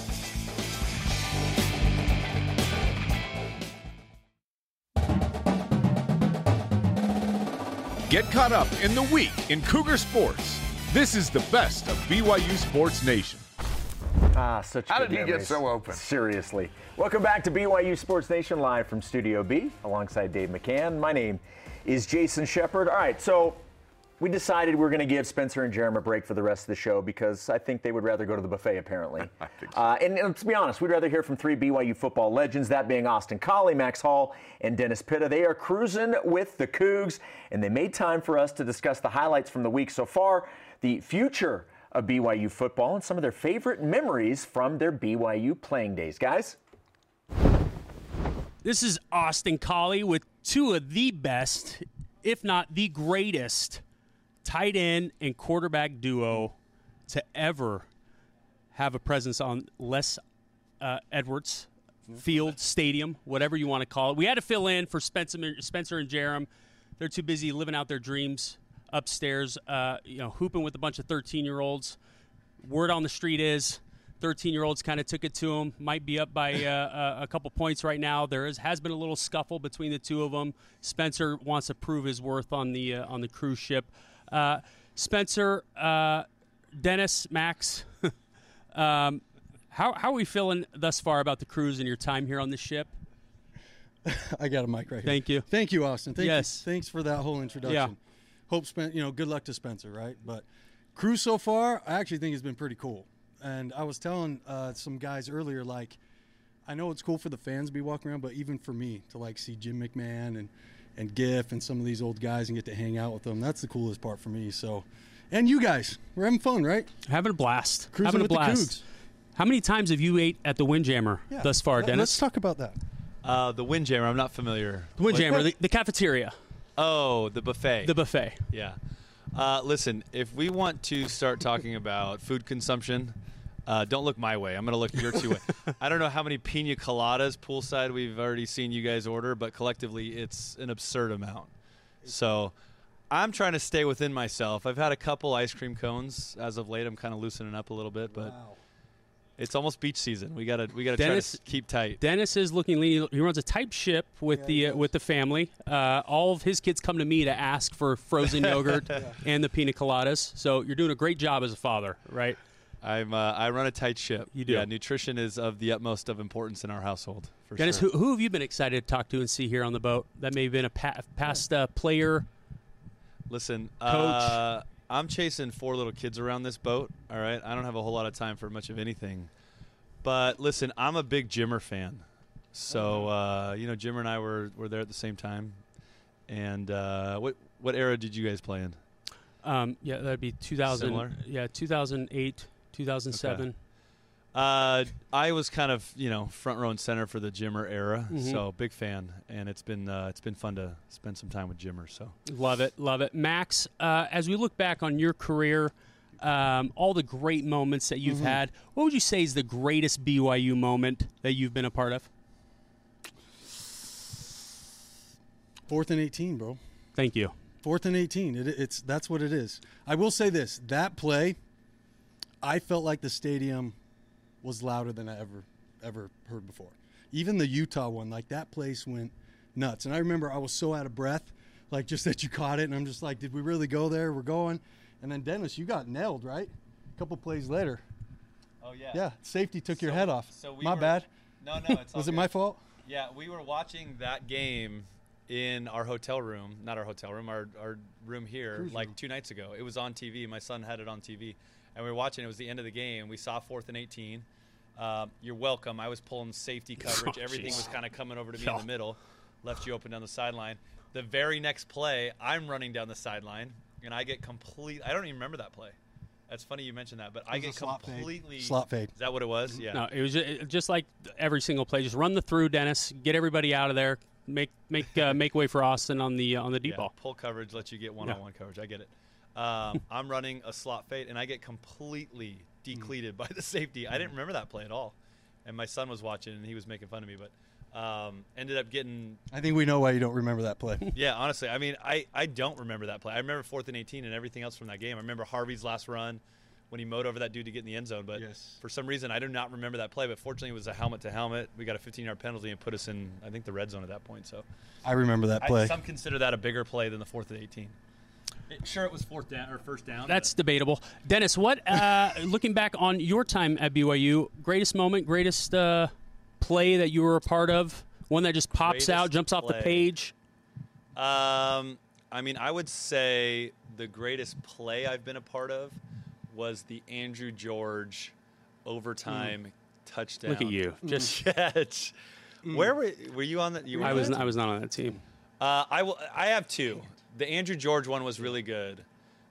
Get caught up in the week in Cougar Sports. This is the best of BYU Sports Nation. Such How good did he get memories. so open? Seriously. Welcome back to BYU Sports Nation live from Studio B alongside Dave McCann. My name is Jason Shepard. All right, so we decided we were going to give Spencer and Jerem a break for the rest of the show because I think they would rather go to the buffet, apparently. I think so. And let's be honest, we'd rather hear from three BYU football legends, that being Austin Collie, Max Hall, and Dennis Pitta. They are cruising with the Cougs, and they made time for us to discuss the highlights from the week so far, the future of BYU football, and some of their favorite memories from their BYU playing days. Guys? This is Austin Collie with two of the best, if not the greatest, tight end and quarterback duo to ever have a presence on Les Edwards Field, Stadium, whatever you want to call it. We had to fill in for Spencer and Jerem. They're too busy living out their dreams upstairs, hooping with a bunch of 13-year-olds. Word on the street is 13-year-olds kind of took it to them. Might be up by a couple points right now. There has been a little scuffle between the two of them. Spencer wants to prove his worth on the cruise ship. Spencer, Dennis, Max, how are we feeling thus far about the cruise and your time here on the ship? I got a mic right here. Thank you. Thank you, Austin. Thank you. Yes. Thanks for that whole introduction. Yeah. Hope good luck to Spencer, right? But cruise so far, I actually think has been pretty cool. And I was telling some guys earlier, I know it's cool for the fans to be walking around, but even for me to see Jim McMahon and Giff and some of these old guys and get to hang out with them, that's the coolest part for me. So, and you guys, we're having fun, right? Having a blast. Cruising Having a with blast. the Cougs. How many times have you ate at the Windjammer thus far, Dennis? Let's talk about that. The Windjammer, I'm not familiar. The Windjammer, the cafeteria. Oh, the buffet. The buffet. Yeah. Listen, if we want to start talking about food consumption, don't look my way. I'm going to look your two way. I don't know how many pina coladas poolside we've already seen you guys order, but collectively it's an absurd amount. So I'm trying to stay within myself. I've had a couple ice cream cones as of late. I'm kind of loosening up a little bit, but It's almost beach season. We gotta try to keep tight. Dennis is looking lean. He runs a type ship with the family. All of his kids come to me to ask for frozen yogurt and the pina coladas. So you're doing a great job as a father, right? I run a tight ship. You do. Yeah, nutrition is of the utmost of importance in our household. For Dennis, sure. who have you been excited to talk to and see here on the boat? That may have been a past player. Listen, coach. I'm chasing 4 little kids around this boat, all right? I don't have a whole lot of time for much of anything. But, listen, I'm a big Jimmer fan. So, Jimmer and I were there at the same time. And what era did you guys play in? That'd be 2000. Similar? Yeah, 2008, 2007. Okay. I was kind of, front row and center for the Jimmer era, so big fan, and it's been fun to spend some time with Jimmer. So love it. Max, as we look back on your career, all the great moments that you've had, what would you say is the greatest BYU moment that you've been a part of? 4th and 18, bro. Thank you. 4th and 18. That's what it is. I will say this: that play, I felt like the stadium was louder than I ever heard before. Even the Utah one, like that place went nuts. And I remember I was so out of breath, like just that you caught it, and I'm just like, did we really go there? We're going. And then Dennis, you got nailed, right? A couple plays later. Oh yeah. Yeah, safety took your head off. So my bad. No, it's all was it good. my fault? Yeah, we were watching that game in our hotel room, not our hotel room, our room here, Cruise like room. 2 nights ago. It was on TV. My son had it on TV. And we were watching. It was the end of the game. We saw 4th and 18. You're welcome. I was pulling safety coverage. Everything was kind of coming over to me in the middle. Left you open down the sideline. The very next play, I'm running down the sideline, and I get I don't even remember that play. That's funny you mentioned that, but I get completely slot fade. Is that what it was? Yeah. No, it was just like every single play. Just run the through, Dennis. Get everybody out of there. Make way for Austin on the deep ball. Pull coverage lets you get one-on-one coverage. I get it. I'm running a slot fade, and I get completely decleated by the safety. I didn't remember that play at all, and my son was watching, and he was making fun of me, but ended up getting. I think we know why you don't remember that play. Yeah, honestly, I mean, I don't remember that play. I remember 4th and 18 and everything else from that game. I remember Harvey's last run when he mowed over that dude to get in the end zone, but for some reason I do not remember that play. But fortunately, it was a helmet to helmet. We got a 15-yard penalty and put us in, I think, the red zone at that point. So I remember that play. Some consider that a bigger play than the 4th and 18. Sure, it was 4th down or first down. That's debatable. Dennis, what looking back on your time at BYU, greatest moment, greatest play that you were a part of, one that just pops out, jumps off the page? I mean, I would say the greatest play I've been a part of was the Andrew George overtime touchdown. Look at you, just catch. Where were you on that? I was not on that team. I have 2. The Andrew George one was really good.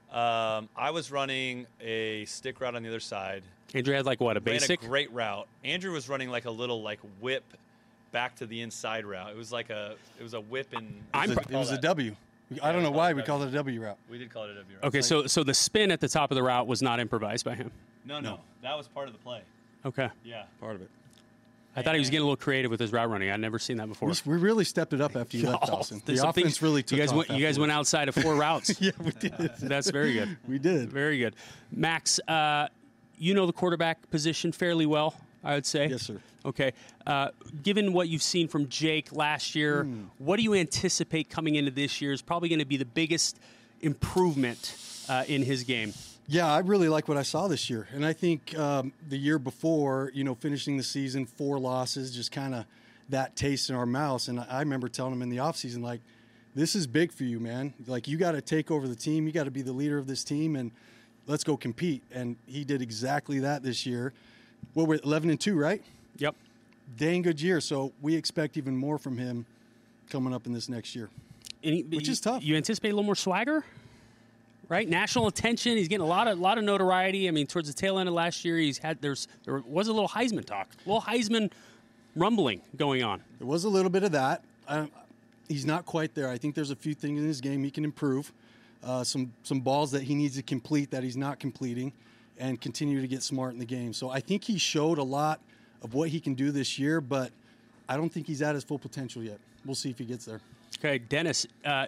I was running a stick route on the other side. Andrew had a basic? Ran a great route. Andrew was running like a little whip back to the inside route. It was a whip and it was a W. I don't know why we called it a W route. We did call it a W route. Okay, so the spin at the top of the route was not improvised by him. No, that was part of the play. Okay. Yeah, part of it. I thought he was getting a little creative with his route running. I'd never seen that before. We really stepped it up after you left, Dawson. The offense really took off. You guys went outside of 4 routes. Yeah, we did. That's very good. We did. Very good. Max, you know the quarterback position fairly well, I would say. Yes, sir. Okay. Given what you've seen from Jake last year, what do you anticipate coming into this year is probably going to be the biggest improvement in his game? Yeah, I really like what I saw this year. And I think the year before, finishing the season, 4 losses, just kind of that taste in our mouths. And I remember telling him in the offseason, like, this is big for you, man. Like, you got to take over the team. You got to be the leader of this team, and let's go compete. And he did exactly that this year. Well, we're 11-2, right? Yep. Dang good year. So we expect even more from him coming up in this next year, which is tough. You anticipate a little more swagger? Right, national attention. He's getting a lot of notoriety. I mean, towards the tail end of last year, there was a little Heisman talk, a little Heisman rumbling going on. There was a little bit of that. He's not quite there. I think there's a few things in his game he can improve. Some balls that he needs to complete that he's not completing, and continue to get smart in the game. So I think he showed a lot of what he can do this year, but I don't think he's at his full potential yet. We'll see if he gets there. Okay, Dennis.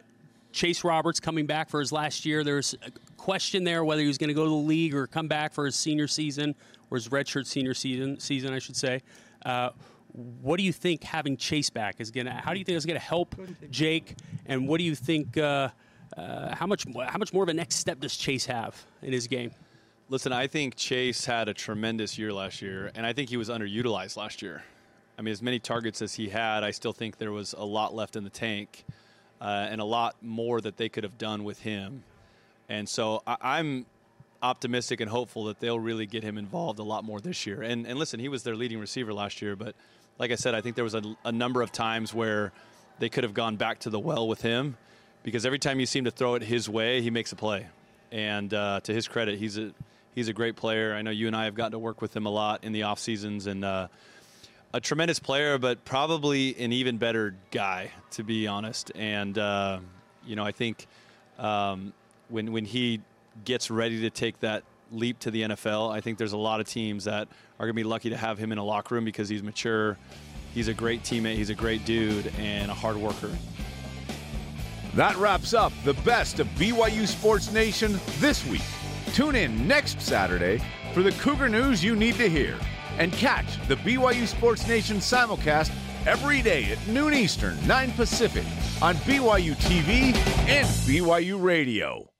Chase Roberts coming back for his last year. There's a question there whether he was going to go to the league or come back for his senior season, or his redshirt senior season, I should say. What do you think having Chase back is going to? How do you think it's going to help Jake? And what do you think? How much more of a next step does Chase have in his game? Listen, I think Chase had a tremendous year last year, and I think he was underutilized last year. I mean, as many targets as he had, I still think there was a lot left in the tank, and a lot more that they could have done with him. And so I'm optimistic and hopeful that they'll really get him involved a lot more this year. And listen, he was their leading receiver last year, but like I said, I think there was a number of times where they could have gone back to the well with him, because every time you seem to throw it his way, he makes a play. And to his credit, he's a great player. I know you and I have gotten to work with him a lot in the off seasons, and a tremendous player, but probably an even better guy, to be honest. And I think when he gets ready to take that leap to the NFL, I think there's a lot of teams that are going to be lucky to have him in a locker room, because he's mature, he's a great teammate, he's a great dude, and a hard worker. That wraps up the best of BYU Sports Nation this week. Tune in next Saturday for the Cougar news you need to hear, and catch the BYU Sports Nation simulcast every day at noon Eastern, 9 Pacific on BYU TV and BYU Radio.